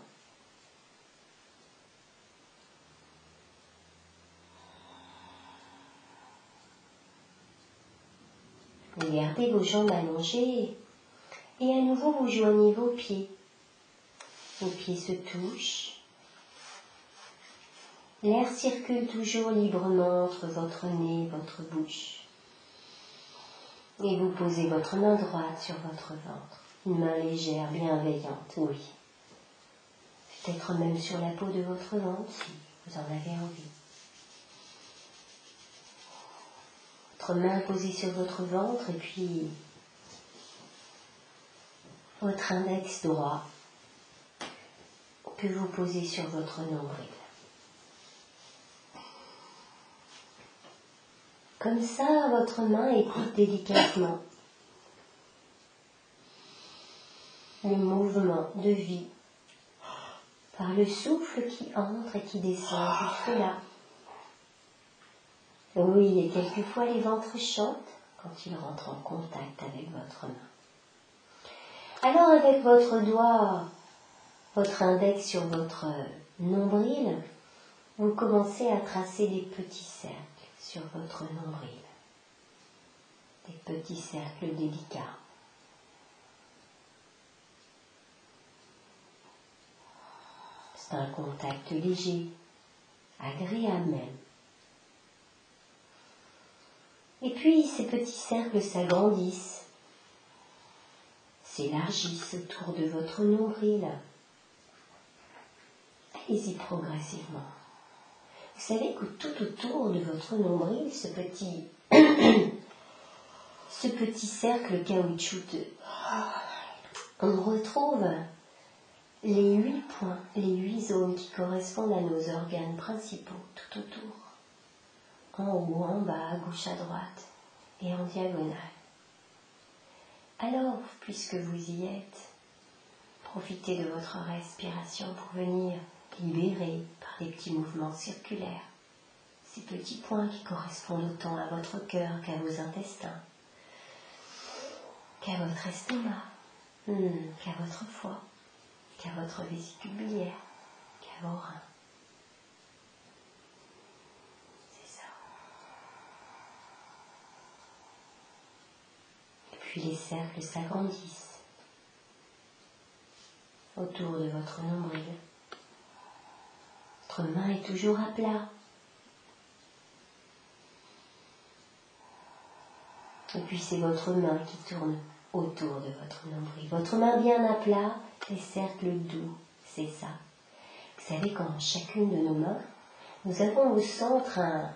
Vous gardez vos jambes allongées et à nouveau vous joignez vos pieds. Vos pieds se touchent. L'air circule toujours librement entre votre nez et votre bouche. Et vous posez votre main droite sur votre ventre. Une main légère, bienveillante, oui. Peut-être même sur la peau de votre ventre si vous en avez envie. Votre main posée sur votre ventre et puis votre index droit que vous posez sur votre nombril. Comme ça, votre main écoute délicatement le mouvement de vie par le souffle qui entre et qui descend jusque là. Oui, et quelquefois les ventres chantent quand ils rentrent en contact avec votre main. Alors avec votre doigt, votre index sur votre nombril, vous commencez à tracer des petits cercles sur votre nombril. Des petits cercles délicats. C'est un contact léger, agréable même. Et puis ces petits cercles s'agrandissent, s'élargissent autour de votre nombril. Allez-y progressivement. Vous savez que tout autour de votre nombril, ce petit cercle caoutchouteux, on retrouve les 8 points, les 8 zones qui correspondent à nos organes principaux tout autour. En haut, en bas, à gauche, à droite et en diagonale. Alors, puisque vous y êtes, profitez de votre respiration pour venir libérer par des petits mouvements circulaires ces petits points qui correspondent autant à votre cœur qu'à vos intestins, qu'à votre estomac, qu'à votre foie, qu'à votre vésicule biliaire, qu'à vos reins. C'est ça. Et puis les cercles s'agrandissent autour de votre nombril. Votre main est toujours à plat. Et puis c'est votre main qui tourne autour de votre nombril. Votre main bien à plat, les cercles doux, c'est ça. Vous savez qu'en chacune de nos mains, nous avons au centre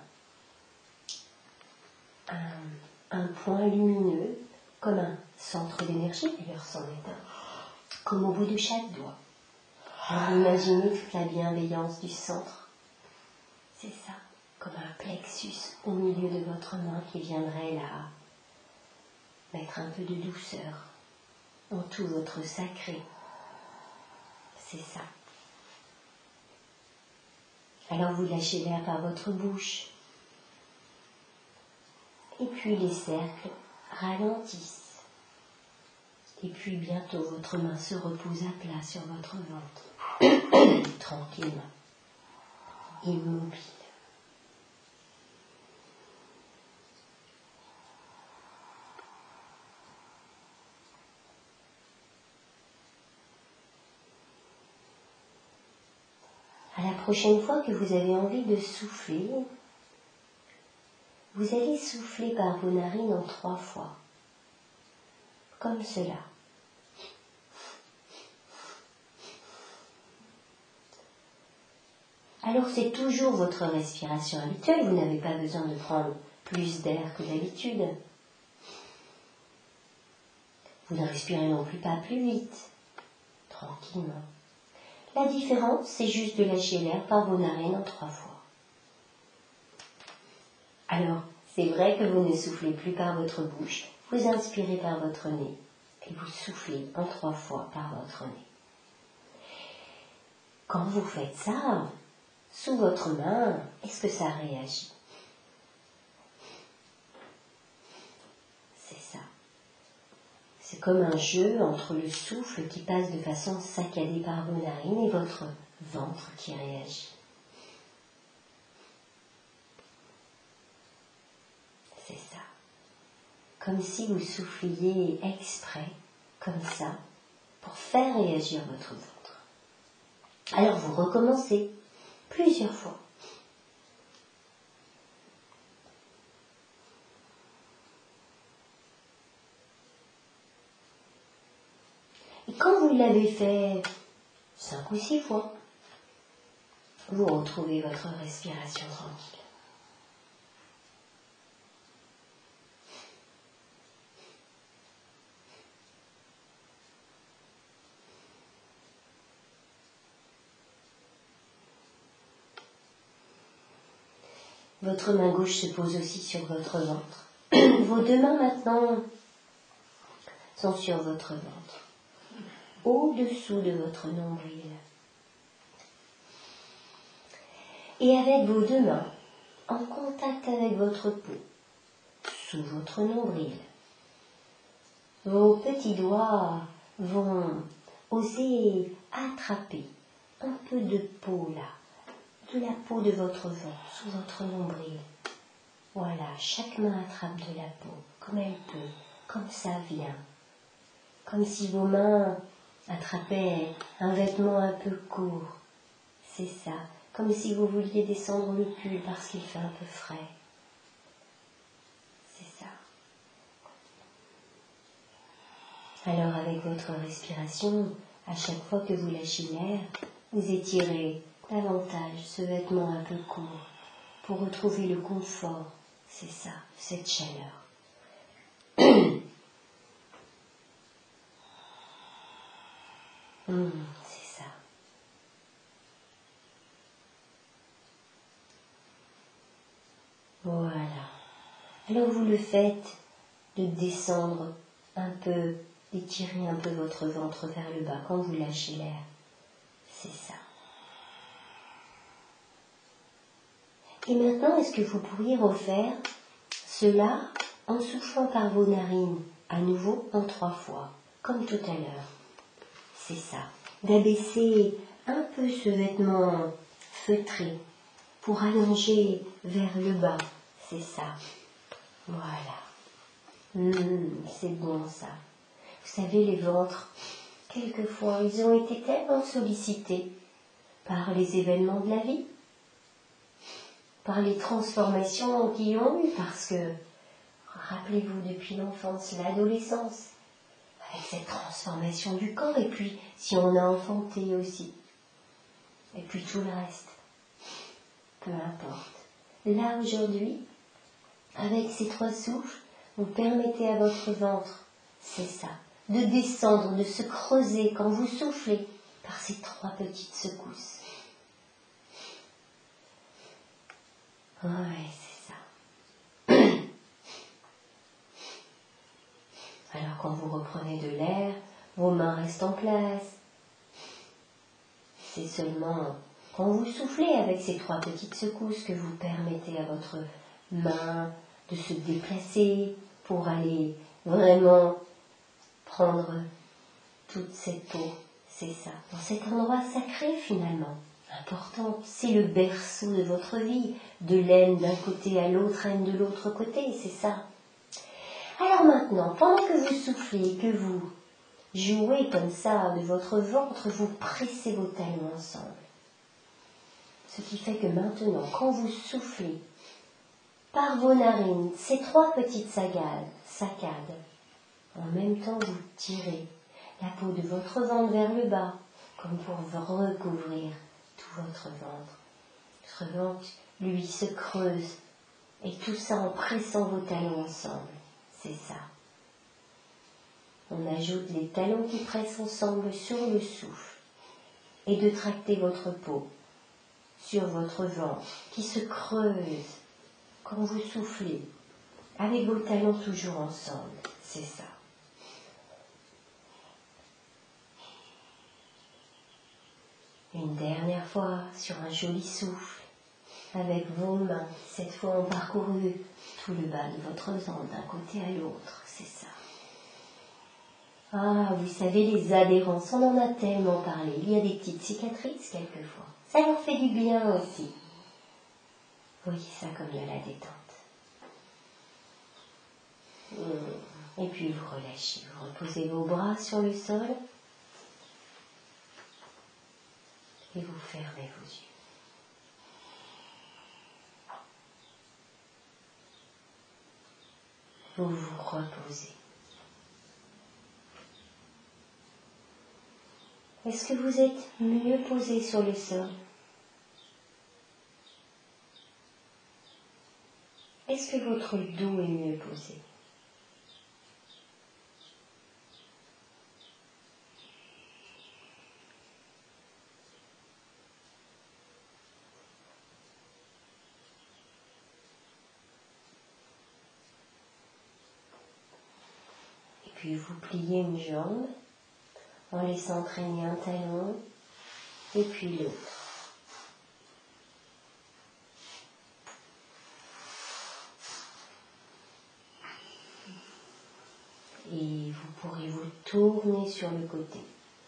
un point lumineux, comme un centre d'énergie, d'ailleurs c'en est un, comme au bout de chaque doigt. Alors imaginez toute la bienveillance du centre. C'est ça, comme un plexus au milieu de votre main qui viendrait là mettre un peu de douceur en tout votre sacré. C'est ça. Alors vous lâchez l'air par votre bouche. Et puis les cercles ralentissent. Et puis bientôt votre main se repose à plat sur votre ventre. Tranquillement. Immobile. À la prochaine fois que vous avez envie de souffler, vous allez souffler par vos narines en 3 fois. Comme cela. Alors c'est toujours votre respiration habituelle, vous n'avez pas besoin de prendre plus d'air que d'habitude. Vous ne respirez non plus pas plus vite, tranquillement. La différence, c'est juste de lâcher l'air par vos narines en 3 fois. Alors, c'est vrai que vous ne soufflez plus par votre bouche, vous inspirez par votre nez et vous soufflez en 3 fois par votre nez. Quand vous faites ça, sous votre main, est-ce que ça réagit? C'est ça. C'est comme un jeu entre le souffle qui passe de façon saccadée par vos narines et votre ventre qui réagit. C'est ça. Comme si vous souffliez exprès, comme ça, pour faire réagir votre ventre. Alors vous recommencez plusieurs fois. Et quand vous l'avez fait 5 ou 6 fois, vous retrouvez votre respiration tranquille. Votre main gauche se pose aussi sur votre ventre. Vos 2 mains maintenant sont sur votre ventre, au-dessous de votre nombril. Et avec vos 2 mains, en contact avec votre peau, sous votre nombril, vos petits doigts vont oser attraper un peu de peau là, de la peau de votre ventre, sous votre nombril. Voilà, chaque main attrape de la peau, comme elle peut, comme ça vient. Comme si vos mains attrapaient un vêtement un peu court. C'est ça, comme si vous vouliez descendre le pull parce qu'il fait un peu frais. C'est ça. Alors avec votre respiration, à chaque fois que vous lâchez l'air, vous étirez davantage ce vêtement un peu court pour retrouver le confort, c'est ça, cette chaleur. C'est ça. Voilà. Alors vous le faites de descendre un peu, d'étirer un peu votre ventre vers le bas quand vous lâchez l'air. C'est ça. Et maintenant, est-ce que vous pourriez refaire cela en soufflant par vos narines, à nouveau en 3 fois, comme tout à l'heure. C'est ça. D'abaisser un peu ce vêtement feutré pour allonger vers le bas. C'est ça. Voilà. C'est bon ça. Vous savez, les ventres, quelquefois, ils ont été tellement sollicités par les événements de la vie, par les transformations qu'ils ont eues, parce que, rappelez-vous, depuis l'enfance, l'adolescence, avec cette transformation du corps, et puis si on a enfanté aussi, et puis tout le reste, peu importe. Là, aujourd'hui, avec ces 3 souffles, vous permettez à votre ventre, c'est ça, de descendre, de se creuser quand vous soufflez par ces 3 petites secousses. Ouais, c'est ça. Alors quand vous reprenez de l'air, vos mains restent en place. C'est seulement quand vous soufflez avec ces 3 petites secousses que vous permettez à votre main de se déplacer pour aller vraiment prendre toute cette peau. C'est ça. Dans cet endroit sacré finalement. Important, c'est le berceau de votre vie, de l'aine d'un côté à l'autre, haine de l'autre côté, c'est ça. Alors maintenant, pendant que vous soufflez, que vous jouez comme ça de votre ventre, vous pressez vos talons ensemble. Ce qui fait que maintenant, quand vous soufflez, par vos narines, ces 3 petites saccades, en même temps vous tirez la peau de votre ventre vers le bas, comme pour recouvrir tout votre ventre. Votre ventre, lui, se creuse, et tout ça en pressant vos talons ensemble. C'est ça. On ajoute les talons qui pressent ensemble sur le souffle, et de tracter votre peau sur votre ventre, qui se creuse quand vous soufflez, avec vos talons toujours ensemble. C'est ça. Une dernière fois, sur un joli souffle, avec vos mains, cette fois ont parcouru tout le bas de votre ventre, d'un côté à l'autre, c'est ça. Ah, vous savez, les adhérences, on en a tellement parlé, il y a des petites cicatrices quelquefois. Ça leur fait du bien aussi. Oui, ça comme de la détente. Et puis vous relâchez, vous reposez vos bras sur le sol et vous fermez vos yeux. Vous vous reposez. Est-ce que vous êtes mieux posé sur le sol? Est-ce que votre dos est mieux posé? Et puis vous pliez une jambe en laissant traîner un talon et puis l'autre. Et vous pourrez vous tourner sur le côté.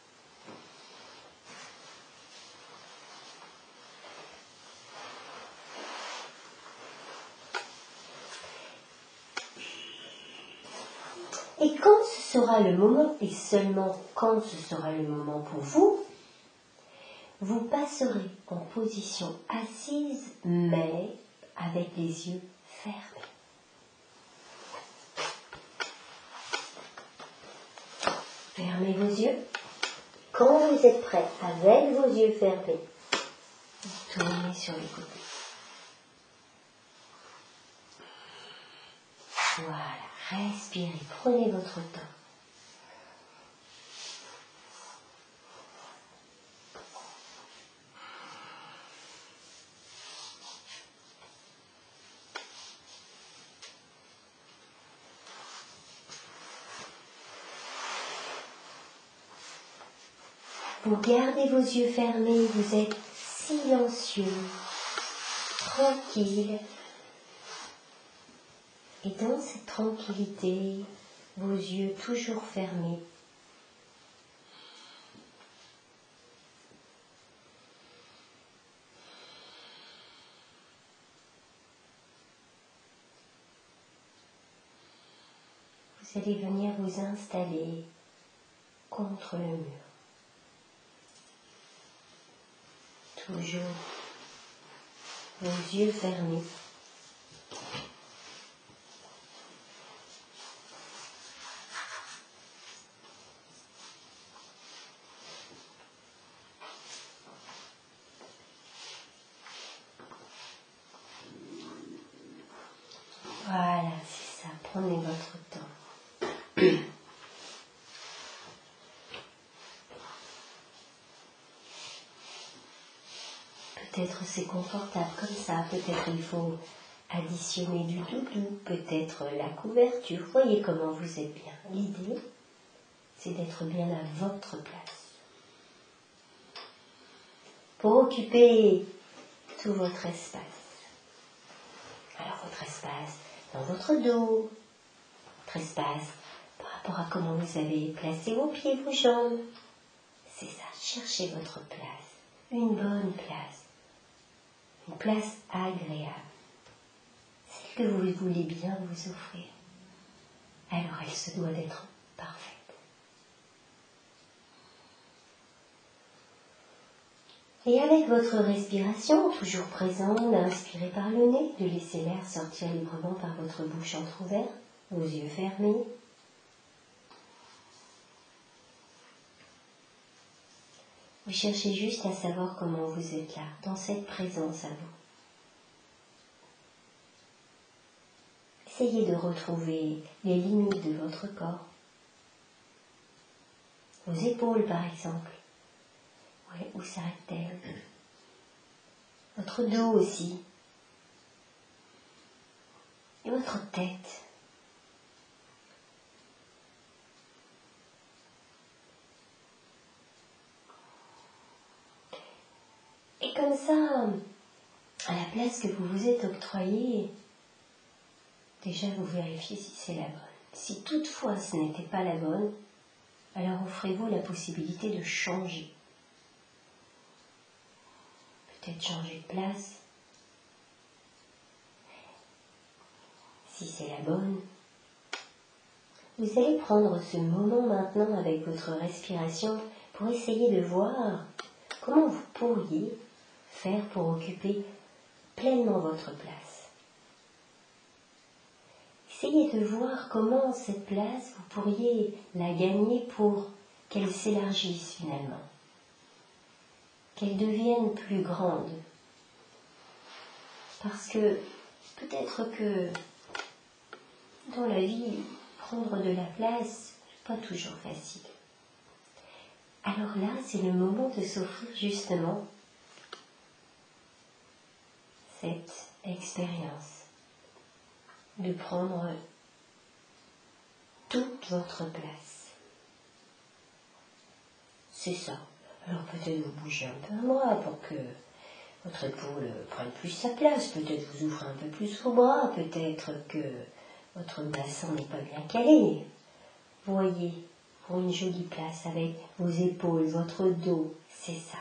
Et quand ce sera le moment, et seulement quand ce sera le moment pour vous, vous passerez en position assise, mais avec les yeux fermés. Fermez vos yeux. Quand vous êtes prêts, avec vos yeux fermés, tournez sur les côtés. Voilà, respirez, prenez votre temps. Vous gardez vos yeux fermés, vous êtes silencieux, tranquille. Et dans cette tranquillité, vos yeux toujours fermés, vous allez venir vous installer contre le mur. Toujours vos yeux fermés. Voilà, c'est ça, prenez votre temps. Peut-être c'est confortable comme ça, peut-être il faut additionner du doudou, peut-être la couverture. Voyez comment vous êtes bien. L'idée, c'est d'être bien à votre place. Pour occuper tout votre espace. Alors votre espace dans votre dos, votre espace par rapport à comment vous avez placé vos pieds, vos jambes. C'est ça, cherchez votre place, une bonne place. Une place agréable, celle que vous voulez bien vous offrir. Alors elle se doit d'être parfaite. Et avec votre respiration toujours présente, d'inspirer par le nez, de laisser l'air sortir librement par votre bouche entrouverte, vos yeux fermés. Vous cherchez juste à savoir comment vous êtes là, dans cette présence à vous. Essayez de retrouver les limites de votre corps. Vos épaules, par exemple. Ouais, où s'arrête-t-elle? Votre dos aussi. Et votre tête. Et comme ça, à la place que vous vous êtes octroyée, déjà vous vérifiez si c'est la bonne. Si toutefois ce n'était pas la bonne, alors offrez-vous la possibilité de changer. Peut-être changer de place. Si c'est la bonne, vous allez prendre ce moment maintenant avec votre respiration pour essayer de voir comment vous pourriez faire pour occuper pleinement votre place. Essayez de voir comment cette place, vous pourriez la gagner pour qu'elle s'élargisse finalement, qu'elle devienne plus grande. Parce que peut-être que dans la vie, prendre de la place, c'est pas toujours facile. Alors là, c'est le moment de s'offrir justement cette expérience, de prendre toute votre place. C'est ça. Alors peut-être vous bougez un peu à moi pour que votre épaule prenne plus sa place, peut-être vous ouvrez un peu plus vos bras, peut-être que votre bassin n'est pas bien calé. Voyez, pour une jolie place avec vos épaules, votre dos, c'est ça.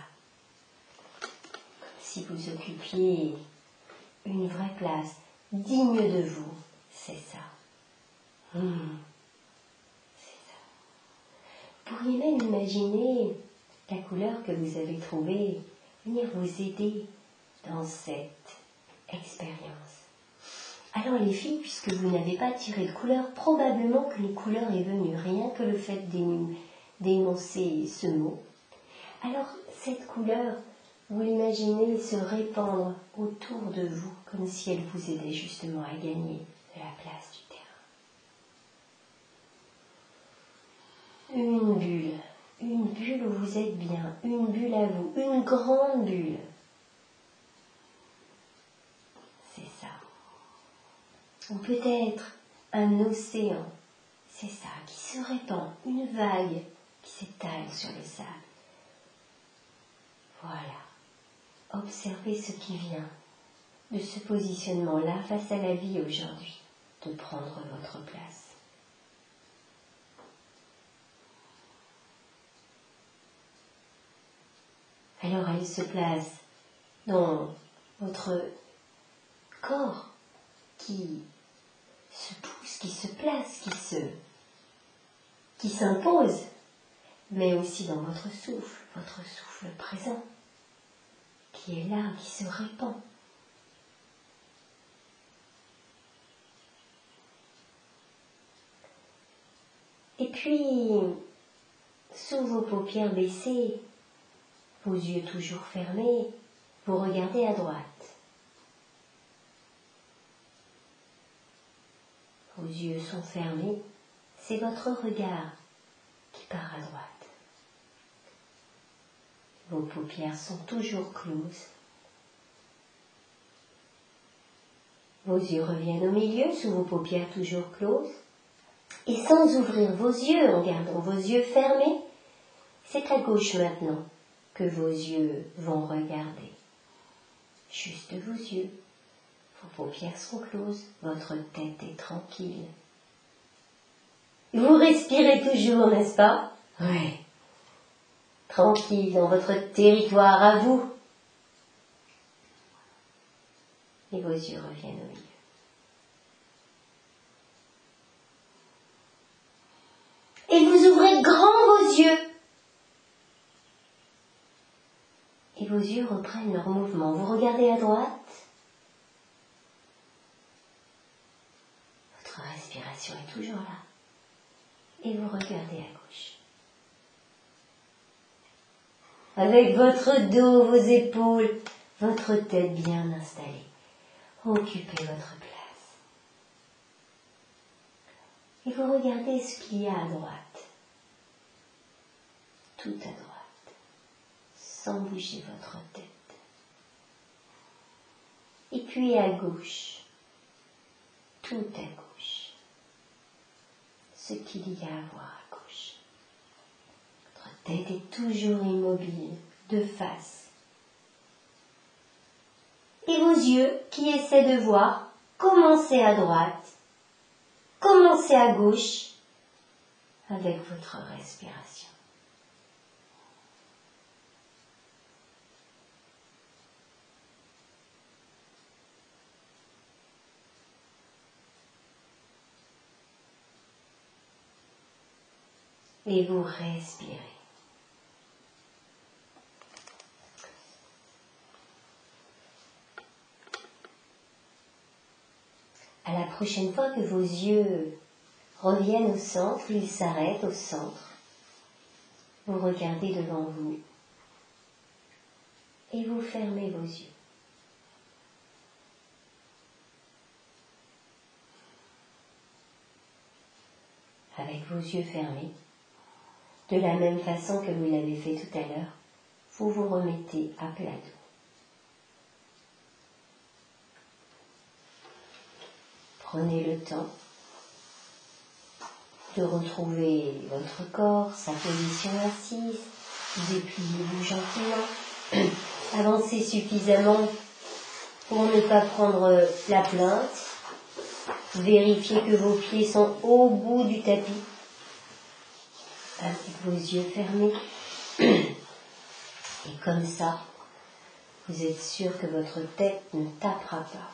Si vous occupiez une vraie place, digne de vous, c'est ça. C'est ça. Vous pourriez même imaginer la couleur que vous avez trouvée venir vous aider dans cette expérience. Alors les filles, puisque vous n'avez pas tiré de couleur, probablement qu'une couleur est venue, rien que le fait d'énoncer ce mot. Alors cette couleur, vous l'imaginez se répandre autour de vous, comme si elle vous aidait justement à gagner de la place du terrain. Une bulle où vous êtes bien, une bulle à vous, une grande bulle. C'est ça. Ou peut-être un océan, c'est ça, qui se répand, une vague qui s'étale sur le sable. Voilà. Observez ce qui vient de ce positionnement-là face à la vie aujourd'hui, de prendre votre place. Alors elle se place dans votre corps qui se pousse, qui se place, qui s'impose, mais aussi dans votre souffle présent, qui est là, qui se répand. Et puis, sous vos paupières baissées, vos yeux toujours fermés, vous regardez à droite. Vos yeux sont fermés, c'est votre regard qui part à droite. Vos paupières sont toujours closes. Vos yeux reviennent au milieu, sous vos paupières toujours closes. Et sans ouvrir vos yeux, en gardant vos yeux fermés, c'est à gauche maintenant que vos yeux vont regarder. Juste vos yeux. Vos paupières sont closes, votre tête est tranquille. Vous respirez toujours, n'est-ce pas? Oui. Tranquille dans votre territoire à vous. Et vos yeux reviennent au milieu. Et vous ouvrez grand vos yeux. Et vos yeux reprennent leur mouvement. Vous regardez à droite. Votre respiration est toujours là. Et vous regardez à gauche. Avec votre dos, vos épaules, votre tête bien installée. Occupez votre place. Et vous regardez ce qu'il y a à droite. Tout à droite. Sans bouger votre tête. Et puis à gauche. Tout à gauche. Ce qu'il y a à voir à gauche. Votre tête est toujours immobile, de face. Et vos yeux qui essaient de voir, commencez à droite, commencez à gauche, avec votre respiration. Et vous respirez. À la prochaine fois que vos yeux reviennent au centre, ils s'arrêtent au centre. Vous regardez devant vous et vous fermez vos yeux. Avec vos yeux fermés, de la même façon que vous l'avez fait tout à l'heure, vous vous remettez à plat dos. Prenez le temps de retrouver votre corps, sa position assise, dépliez-vous gentiment, avancez suffisamment pour ne pas prendre la plainte, vérifiez que vos pieds sont au bout du tapis, avec vos yeux fermés, et comme ça, vous êtes sûr que votre tête ne tapera pas.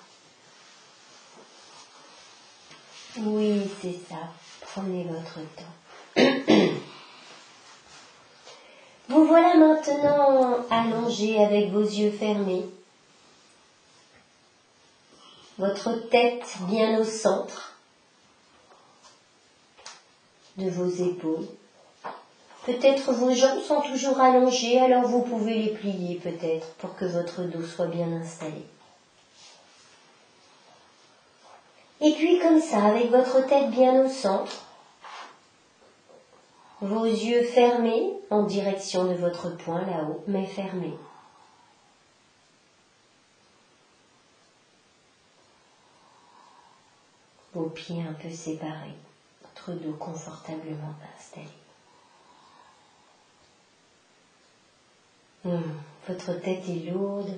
Oui, c'est ça. Prenez votre temps. Vous voilà maintenant allongé avec vos yeux fermés. Votre tête bien au centre de vos épaules. Peut-être vos jambes sont toujours allongées, alors vous pouvez les plier peut-être pour que votre dos soit bien installé. Et puis comme ça, avec votre tête bien au centre, vos yeux fermés en direction de votre poing là-haut, mais fermés. Vos pieds un peu séparés, votre dos confortablement installé. Votre tête est lourde.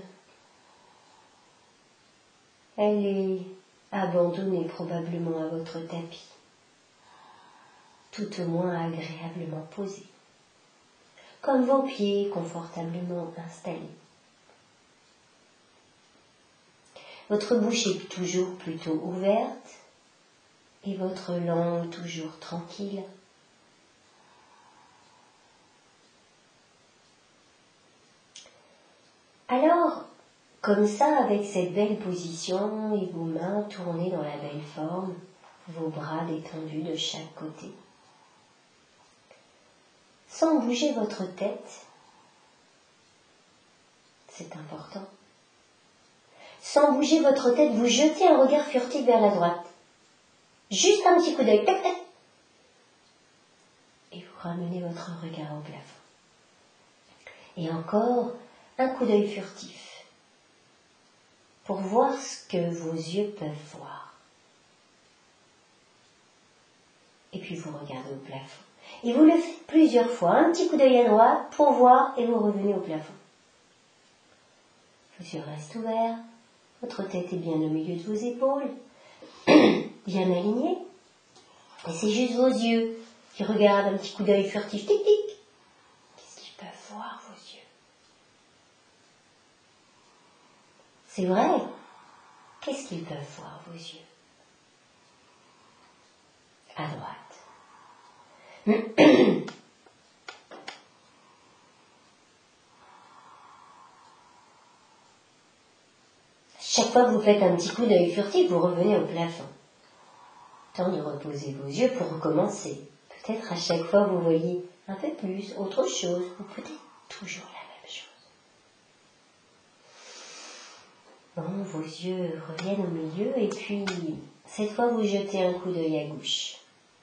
Elle est abandonnée probablement à votre tapis, tout au moins agréablement posée, comme vos pieds confortablement installés. Votre bouche est toujours plutôt ouverte et votre langue toujours tranquille. Alors, comme ça, avec cette belle position et vos mains tournées dans la belle forme, vos bras détendus de chaque côté, sans bouger votre tête, c'est important. Sans bouger votre tête, vous jetez un regard furtif vers la droite. Juste un petit coup d'œil. Et vous ramenez votre regard au plafond. Et encore un coup d'œil furtif pour voir ce que vos yeux peuvent voir. Et puis vous regardez au plafond. Et vous le faites plusieurs fois. Un petit coup d'œil à droite pour voir et vous revenez au plafond. Vos yeux restent ouverts. Votre tête est bien au milieu de vos épaules, bien alignée. Et c'est juste vos yeux qui regardent un petit coup d'œil furtif. Tic, tic. Qu'est-ce qu'ils peuvent voir, vos yeux? C'est vrai. Qu'est-ce qu'ils peuvent voir, vos yeux? À droite. Chaque fois que vous faites un petit coup d'œil furtif, vous revenez au plafond. Temps de reposer vos yeux pour recommencer. Peut-être à chaque fois vous voyez un peu plus, autre chose, ou peut-être toujours la même chose. Bon, vos yeux reviennent au milieu et puis, cette fois vous jetez un coup d'œil à gauche.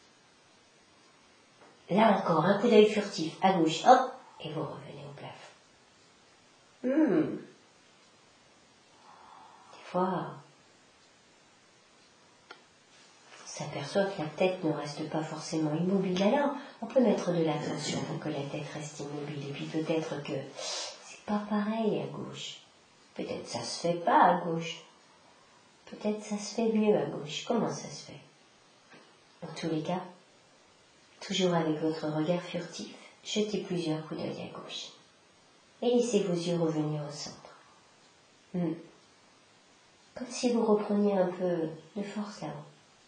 Là encore, un coup d'œil furtif à gauche, hop, et vous revenez au plafond. Des fois, on s'aperçoit que la tête ne reste pas forcément immobile. Alors, on peut mettre de l'attention pour que la tête reste immobile. Et puis peut-être que c'est pas pareil à gauche. Peut-être ça se fait pas à gauche. Peut-être ça se fait mieux à gauche. Comment ça se fait? En tous les cas, toujours avec votre regard furtif, jetez plusieurs coups d'œil à gauche. Et laissez vos yeux revenir au centre. Comme si vous repreniez un peu de force là-haut.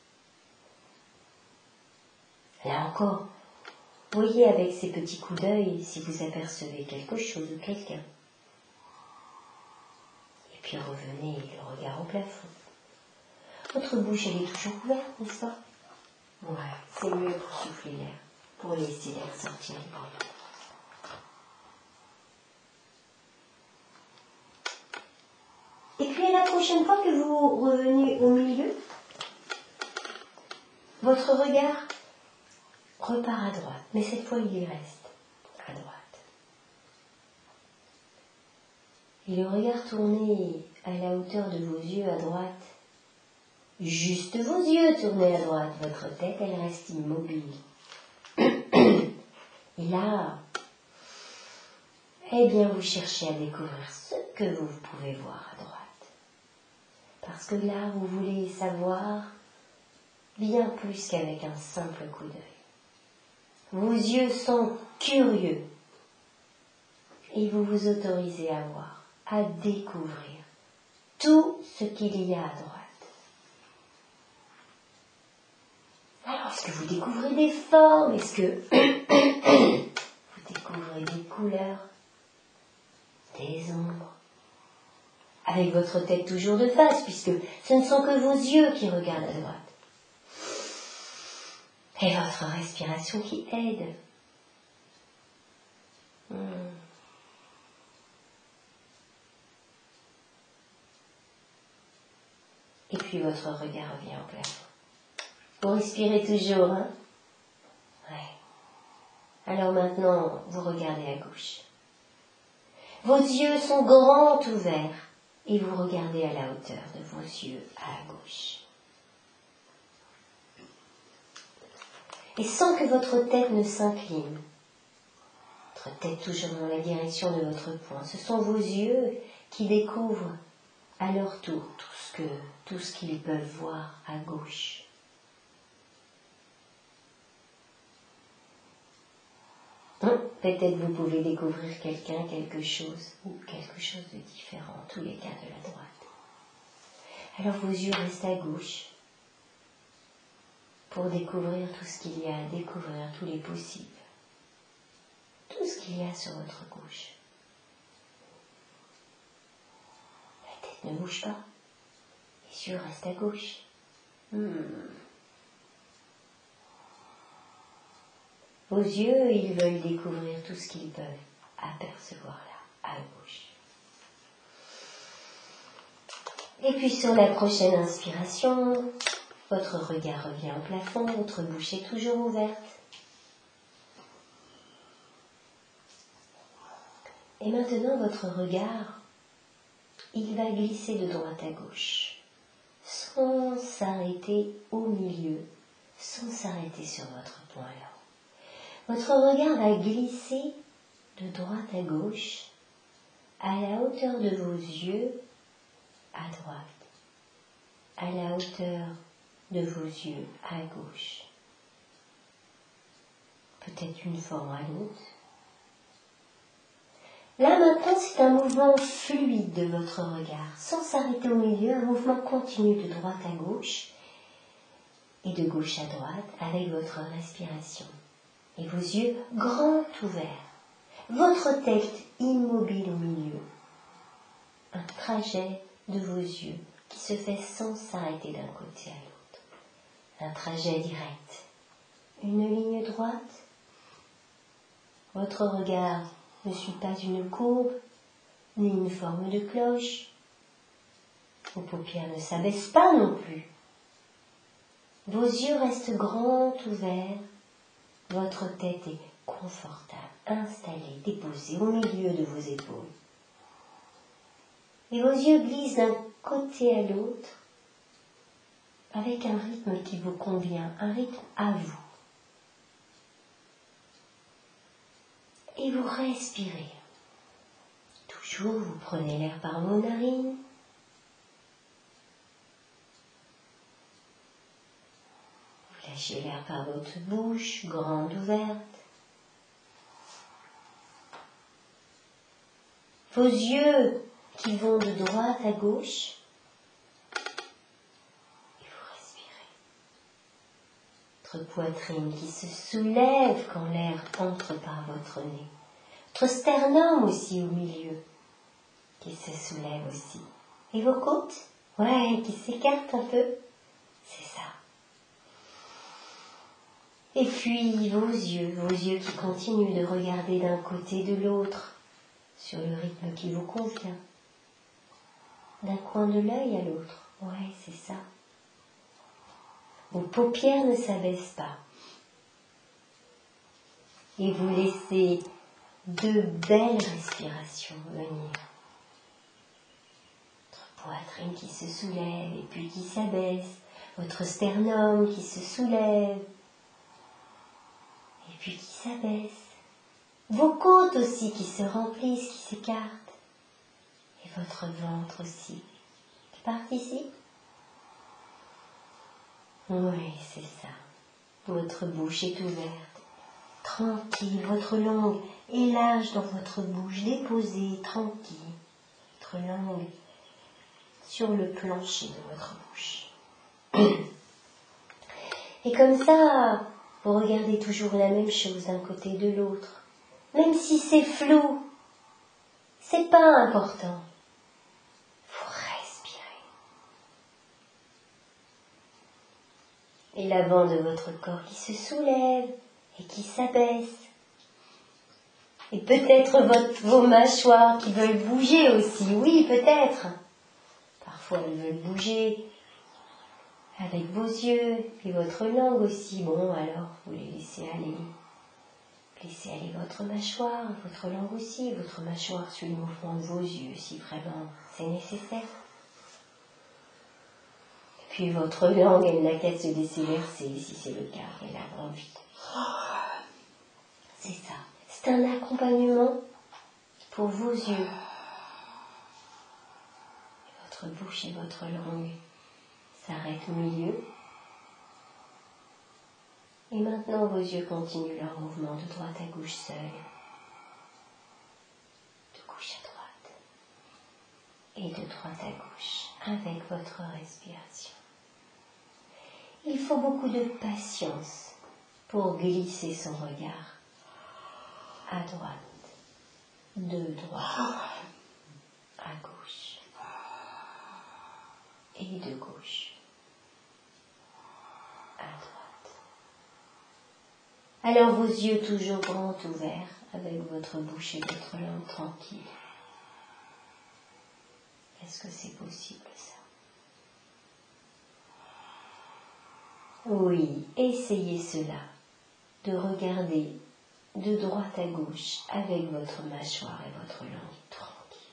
Là encore, voyez avec ces petits coups d'œil si vous apercevez quelque chose ou quelqu'un. Et puis revenez le regard au plafond. Votre bouche, elle est toujours ouverte, n'est-ce pas? Ouais, c'est mieux pour souffler l'air, pour laisser l'air sortir librement. Et puis la prochaine fois que vous revenez au milieu, votre regard repart à droite, mais cette fois il y reste à droite. Et le regard tourné à la hauteur de vos yeux à droite, juste vos yeux tournés à droite, votre tête elle reste immobile. Et là, eh bien vous cherchez à découvrir ce que vous pouvez voir à droite. Parce que là, vous voulez savoir bien plus qu'avec un simple coup d'œil. Vos yeux sont curieux et vous vous autorisez à voir, à découvrir tout ce qu'il y a à droite. Alors, est-ce que vous découvrez des formes? Est-ce que vous découvrez des couleurs, des ombres? Avec votre tête toujours de face, puisque ce ne sont que vos yeux qui regardent à droite. Et votre respiration qui aide. Et puis votre regard revient au plafond. Vous respirez toujours, hein? Ouais. Alors maintenant, vous regardez à gauche. Vos yeux sont grands ouverts et vous regardez à la hauteur de vos yeux à gauche. Et sans que votre tête ne s'incline Votre tête toujours dans la direction de votre poing. Ce sont vos yeux qui découvrent à leur tour tout ce qu'ils peuvent voir à gauche. Peut-être vous pouvez découvrir quelqu'un, quelque chose, ou quelque chose de différent, en tous les cas de la droite. Alors vos yeux restent à gauche pour découvrir tout ce qu'il y a à découvrir, tous les possibles. Tout ce qu'il y a sur votre gauche. La tête ne bouge pas. Les yeux restent à gauche. Vos yeux, ils veulent découvrir tout ce qu'ils peuvent apercevoir là, à gauche. Et puis sur la prochaine inspiration, votre regard revient au plafond, votre bouche est toujours ouverte. Et maintenant, votre regard, il va glisser de droite à gauche, sans s'arrêter au milieu, sans s'arrêter sur votre point là. Votre regard va glisser de droite à gauche, à la hauteur de vos yeux, à droite, à la hauteur de vos yeux, à gauche. Peut-être une fois à l'autre. Là maintenant, c'est un mouvement fluide de votre regard, sans s'arrêter au milieu, un mouvement continu de droite à gauche et de gauche à droite avec votre respiration. Et vos yeux grands ouverts, votre tête immobile au milieu. Un trajet de vos yeux qui se fait sans s'arrêter d'un côté à l'autre. Un trajet direct. Une ligne droite. Votre regard ne suit pas une courbe, ni une forme de cloche. Vos paupières ne s'abaissent pas non plus. Vos yeux restent grands ouverts. Votre tête est confortable, installée, déposée au milieu de vos épaules. Et vos yeux glissent d'un côté à l'autre avec un rythme qui vous convient, un rythme à vous. Et vous respirez. Toujours, vous prenez l'air par vos narines. Vous lâchez l'air par votre bouche, grande ouverte. Vos yeux qui vont de droite à gauche. Et vous respirez. Votre poitrine qui se soulève quand l'air entre par votre nez. Votre sternum aussi au milieu, qui se soulève aussi. Et vos côtes, qui s'écartent un peu. C'est ça. Et puis vos yeux qui continuent de regarder d'un côté et de l'autre, sur le rythme qui vous convient. D'un coin de l'œil à l'autre. C'est ça. Vos paupières ne s'abaissent pas. Et vous laissez de belles respirations venir. Votre poitrine qui se soulève et puis qui s'abaisse. Votre sternum qui se soulève et puis qui s'abaisse. Vos côtes aussi qui se remplissent, qui s'écartent. Et votre ventre aussi, qui participe. C'est ça. Votre bouche est ouverte, tranquille. Votre langue est large dans votre bouche, déposée, tranquille. Votre langue sur le plancher de votre bouche. Et comme ça, vous regardez toujours la même chose d'un côté et de l'autre. Même si c'est flou, c'est pas important. Vous respirez. Et l'avant de votre corps qui se soulève et qui s'abaisse. Et peut-être vos mâchoires qui veulent bouger aussi. Oui, peut-être. Parfois, elles veulent bouger avec vos yeux et votre langue aussi. Alors, vous les laissez aller. Laissez aller votre mâchoire, votre langue aussi, votre mâchoire sur le mouvement de vos yeux, si vraiment c'est nécessaire. Et puis votre langue, elle n'a qu'à se laisser verser, si c'est le cas, elle a envie. C'est ça. C'est un accompagnement pour vos yeux. Votre bouche et votre langue s'arrêtent au milieu. Et maintenant, vos yeux continuent leur mouvement de droite à gauche seul, de gauche à droite et de droite à gauche avec votre respiration. Il faut beaucoup de patience pour glisser son regard à droite, de droite à gauche et de gauche à droite. Alors vos yeux toujours grands ouverts avec votre bouche et votre langue tranquille. Est-ce que c'est possible ça? Oui, essayez cela, de regarder de droite à gauche avec votre mâchoire et votre langue tranquille.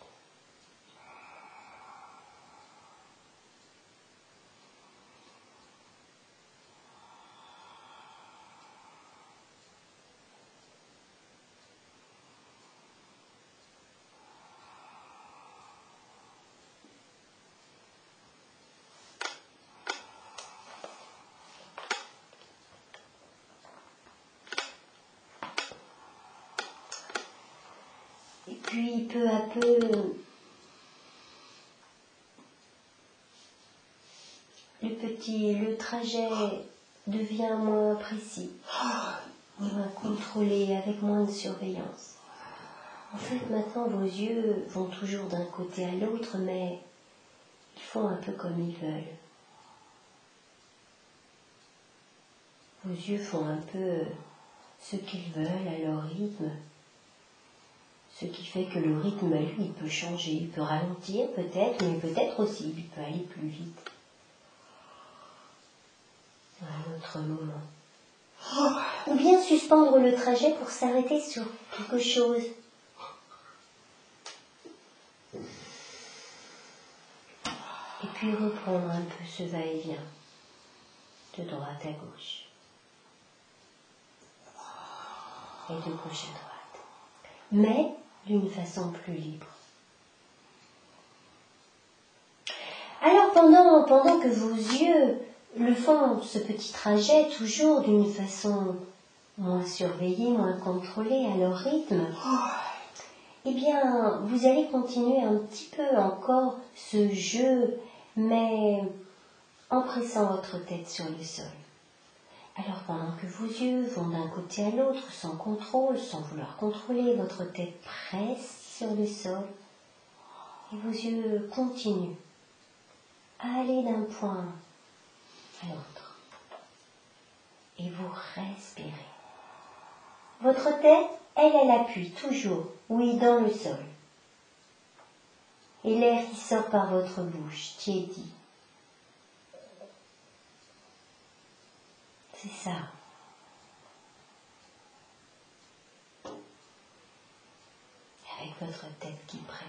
Et puis, peu à peu, le trajet devient moins précis, moins contrôlé, avec moins de surveillance. En fait, maintenant, vos yeux vont toujours d'un côté à l'autre, mais ils font un peu comme ils veulent. Vos yeux font un peu ce qu'ils veulent à leur rythme. Ce qui fait que le rythme, lui, il peut changer, il peut ralentir peut-être, mais peut-être aussi, il peut aller plus vite. À un autre moment. Ou bien suspendre le trajet pour s'arrêter sur quelque chose. Et puis reprendre un peu ce va-et-vient, de droite à gauche. Et de gauche à droite. Mais d'une façon plus libre. Alors pendant que vos yeux le font, ce petit trajet, toujours d'une façon moins surveillée, moins contrôlée, à leur rythme, eh bien, vous allez continuer un petit peu encore ce jeu, mais en pressant votre tête sur le sol. Alors pendant que vos yeux vont d'un côté à l'autre, sans contrôle, sans vouloir contrôler, votre tête presse sur le sol, et vos yeux continuent à aller d'un point à l'autre. Et vous respirez. Votre tête, elle appuie toujours, oui, dans le sol. Et l'air qui sort par votre bouche tiédit. C'est ça. Avec votre tête qui presse.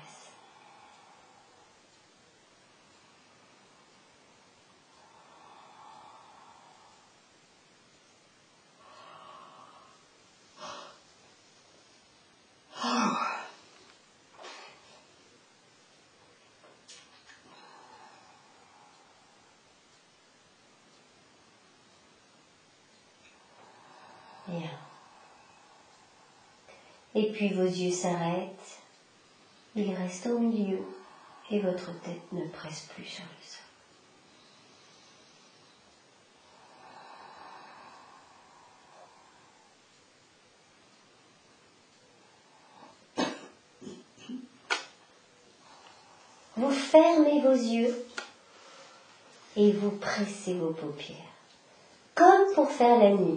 Bien. Et puis vos yeux s'arrêtent, ils restent au milieu et votre tête ne presse plus sur le sol. Vous fermez vos yeux et vous pressez vos paupières, comme pour faire la nuit.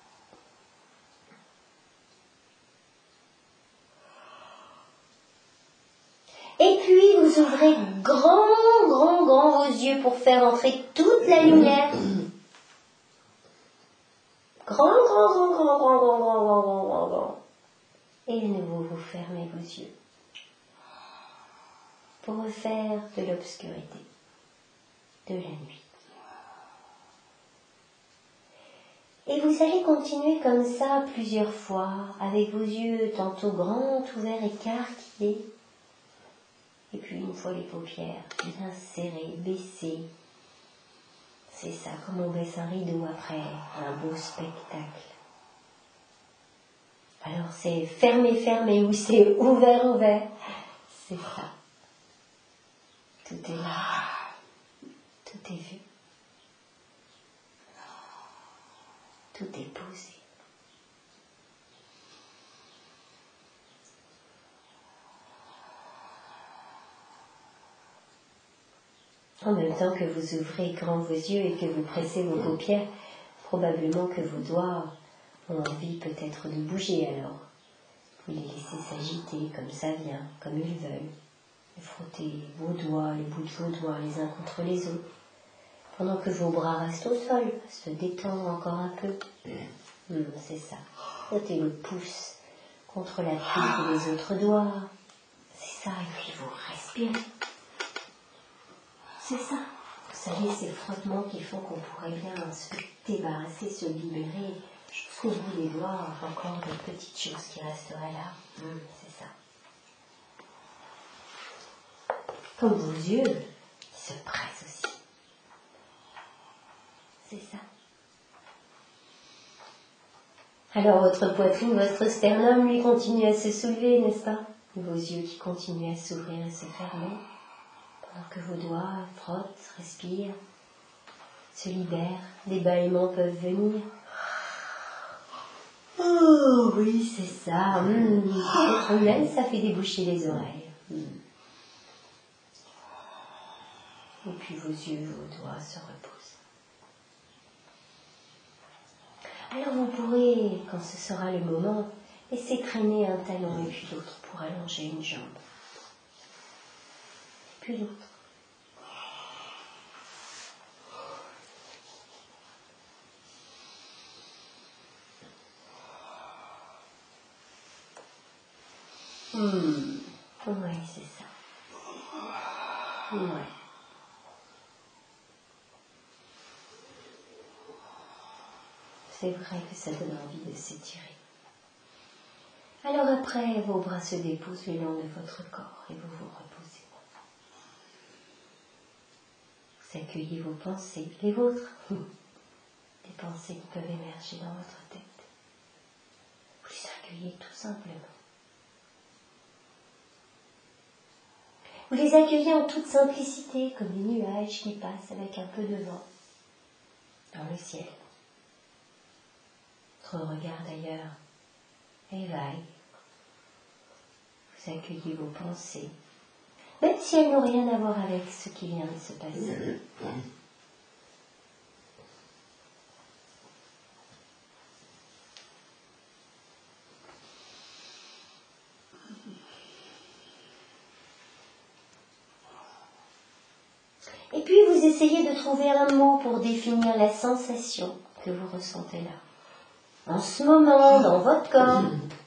Et puis vous ouvrez grand vos yeux pour faire entrer toute la lumière. Grand. Et de nouveau vous fermez vos yeux pour refaire de l'obscurité, de la nuit. Et vous allez continuer comme ça plusieurs fois, avec vos yeux tantôt grands, ouverts, écarquillés. Et puis une fois les paupières bien serrées, baissées. C'est ça, comme on baisse un rideau après un beau spectacle. Alors c'est fermé, fermé, ou c'est ouvert, ouvert. C'est ça. Tout est là. Tout est vu. Tout est posé. En même temps que vous ouvrez grand vos yeux et que vous pressez vos paupières, probablement que vos doigts ont envie peut-être de bouger alors. Vous les laissez s'agiter comme ça vient, comme ils veulent. Et frottez vos doigts, les bouts de vos doigts les uns contre les autres, pendant que vos bras restent au sol, se détendre encore un peu. C'est ça. Frottez le pouce contre la paume des autres doigts. C'est ça, et puis vous respirez. C'est ça. Vous savez, ces frottements qui font qu'on pourrait bien se débarrasser, se libérer jusqu'au bout des doigts, encore des petites choses qui resteraient là. C'est ça. Comme vos yeux se pressent aussi. C'est ça. Alors votre poitrine, votre sternum, lui, continue à se soulever, n'est-ce pas? Vos yeux qui continuent à s'ouvrir et se fermer, pendant que vos doigts frottent, respirent, se libèrent, des bâillements peuvent venir. Oh oui, c'est ça. Peut-être même ça fait déboucher les oreilles. Et puis vos yeux, vos doigts se reposent. Alors vous pourrez, quand ce sera le moment, laisser traîner un talon et puis l'autre pour allonger une jambe. Et puis l'autre. Oui, c'est ça. Ouais. C'est vrai que ça donne envie de s'étirer. Alors après, vos bras se déposent le long de votre corps et vous vous reposez. Vous accueillez vos pensées, les vôtres, les pensées qui peuvent émerger dans votre tête. Vous les accueillez tout simplement. Vous les accueillez en toute simplicité, comme des nuages qui passent avec un peu de vent dans le ciel. Votre regard d'ailleurs éveille. Vous accueillez vos pensées, même si elles n'ont rien à voir avec ce qui vient de se passer. Et puis vous essayez de trouver un mot pour définir la sensation que vous ressentez là, en ce moment, dans votre corps.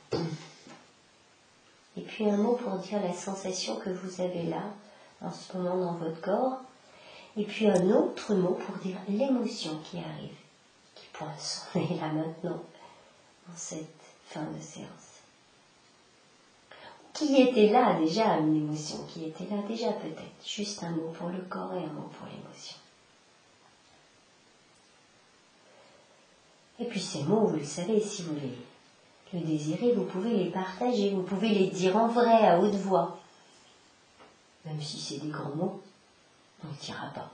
Et puis un mot pour dire la sensation que vous avez là, en ce moment dans votre corps. Et puis un autre mot pour dire l'émotion qui arrive, qui pointe son nez là maintenant, en cette fin de séance. Qui était là déjà, une émotion, qui était là déjà peut-être. Juste un mot pour le corps et un mot pour l'émotion. Et puis ces mots, vous le savez, si vous le désirez, vous pouvez les partager, vous pouvez les dire en vrai, à haute voix. Même si c'est des grands mots, on ne dira pas.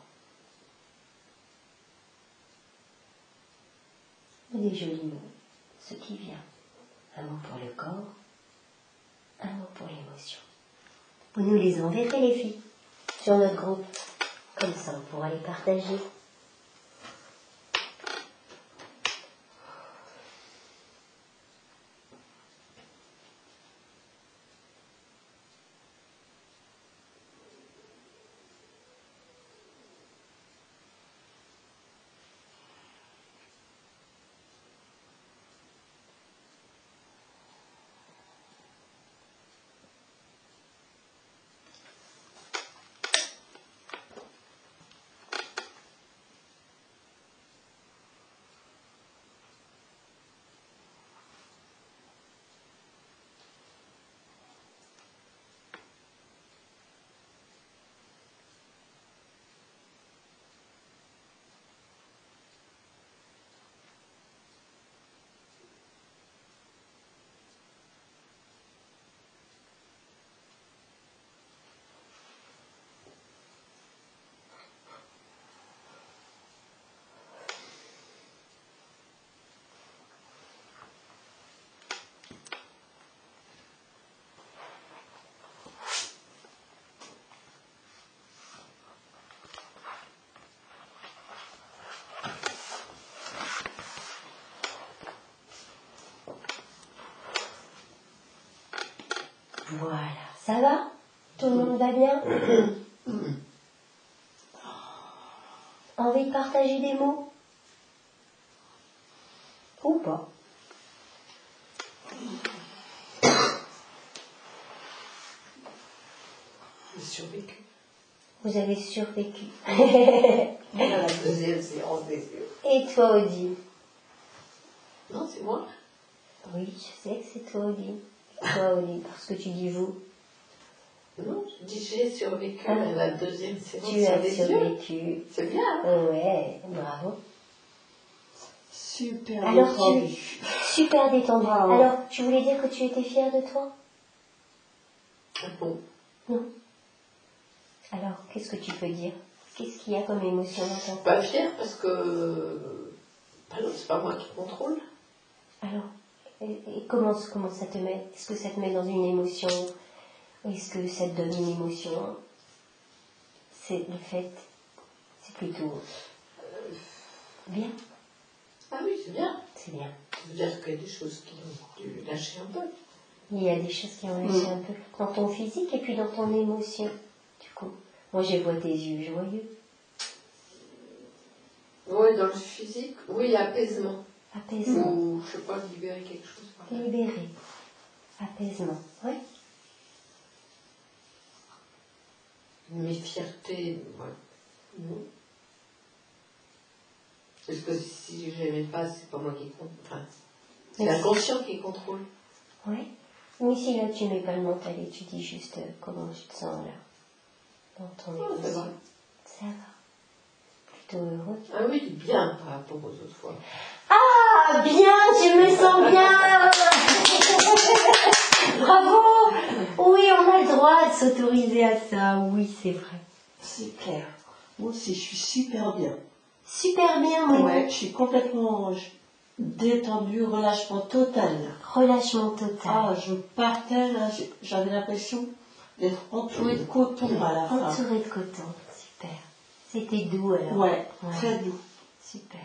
Des jolis mots, ce qui vient. Un mot pour le corps, un mot pour l'émotion. Vous nous les enverrez, les filles, sur notre groupe. Comme ça, on pourra les partager. Voilà, ça va? Tout le monde va bien? Envie de partager des mots? Ou pas? J'ai survécu. Vous avez survécu. À la deuxième séance des yeux. Et toi, Odile? Non, c'est moi. Oui, je sais que c'est toi, Odile. Toi, Odile, parce que tu dis vous. Non, je dis j'ai survécu à la deuxième séance Tu as des yeux. survécu. C'est bien. Hein? Ouais, bravo. Super Alors, détendu. super détendu. Bravo. Alors, tu voulais dire que tu étais fière de toi? Bon. Non. Alors, qu'est-ce que tu peux dire? Qu'est-ce qu'il y a comme émotion dans ton corps? Pas fière parce que c'est pas moi qui contrôle. Alors, et comment ça te met? Est-ce que ça te met dans une émotion? Est-ce que ça te donne une émotion? C'est le fait, c'est plutôt bien. Ah oui, c'est bien. C'est bien. Ça veut dire qu'il y a des choses qui ont dû lâcher un peu. Il y a des choses qui ont lâché un peu dans ton physique et puis dans ton émotion. Du coup, moi je vois tes yeux joyeux. Oui, dans le physique, oui, apaisement. Apaisement. Ou, je sais pas, libérer quelque chose. Par là. Libéré. Apaisement. Oui. Mes fiertés, ouais. Non. Parce que si je n'aimais pas, c'est pas moi qui contrôle. Enfin, c'est l'inconscient qui contrôle. Oui. Mais si là tu mets pas le mental et tu dis juste comment tu te sens là, dans ton émotion. Ça va. Ça va. Plutôt heureux. Ah oui, bien par rapport aux autres fois. Ah, bien, je me sens bien. Bravo. Oui, on a le droit de s'autoriser à ça. Oui, c'est vrai. C'est clair. Moi aussi, je suis super bien. Super bien, moi. Ouais, je suis complètement détendue, relâchement total. Relâchement total. Ah, je partais, là, j'avais l'impression d'être entourée de coton à la fin. Entourée de coton, super. C'était doux alors. Ouais, très doux. Super.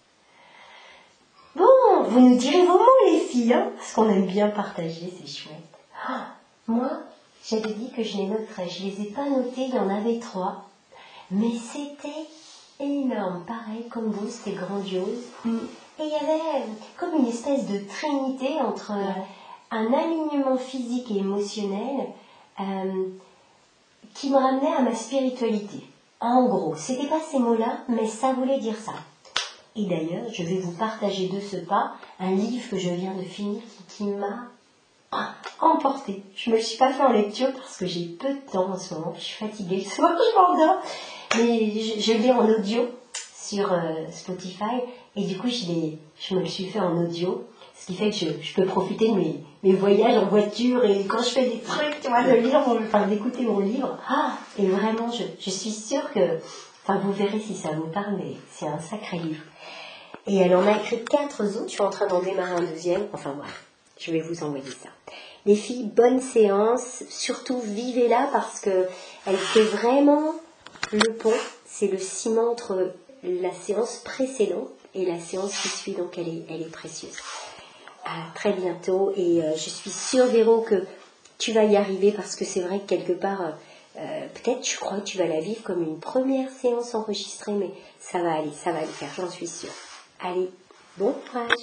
Bon, vous nous direz vos mots les filles, hein, parce qu'on aime bien partager, c'est chouette. Ah, moi, j'avais dit que je les noterais, je les ai pas notés, il y en avait 3, mais c'était énorme, pareil comme vous, c'était grandiose. Et il y avait comme une espèce de trinité entre un alignement physique et émotionnel qui me ramenait à ma spiritualité. En gros, c'était pas ces mots-là, mais ça voulait dire ça. Et d'ailleurs, je vais vous partager de ce pas un livre que je viens de finir qui m'a emportée. Je ne me le suis pas fait en lecture parce que j'ai peu de temps en ce moment. Je suis fatiguée le soir, je m'endors. Mais je l'ai en audio sur Spotify. Et du coup, je me le suis fait en audio. Ce qui fait que je peux profiter de mes voyages en voiture et quand je fais des trucs, tu vois, d'écouter mon livre. Et vraiment, je suis sûre que... Enfin, vous verrez si ça vous parle, mais c'est un sacré livre. Et elle en a écrit 4 autres. Je suis en train d'en démarrer un 2e. Enfin, voilà. Je vais vous envoyer ça. Les filles, bonne séance. Surtout, vivez-la parce que elle fait vraiment le pont. C'est le ciment entre la séance précédente et la séance qui suit. Donc, elle est précieuse. À très bientôt. Et je suis sûre, Véro, que tu vas y arriver parce que c'est vrai que quelque part... peut-être tu crois que tu vas la vivre comme une première séance enregistrée, mais ça va aller le faire, j'en suis sûre. Allez, bon courage.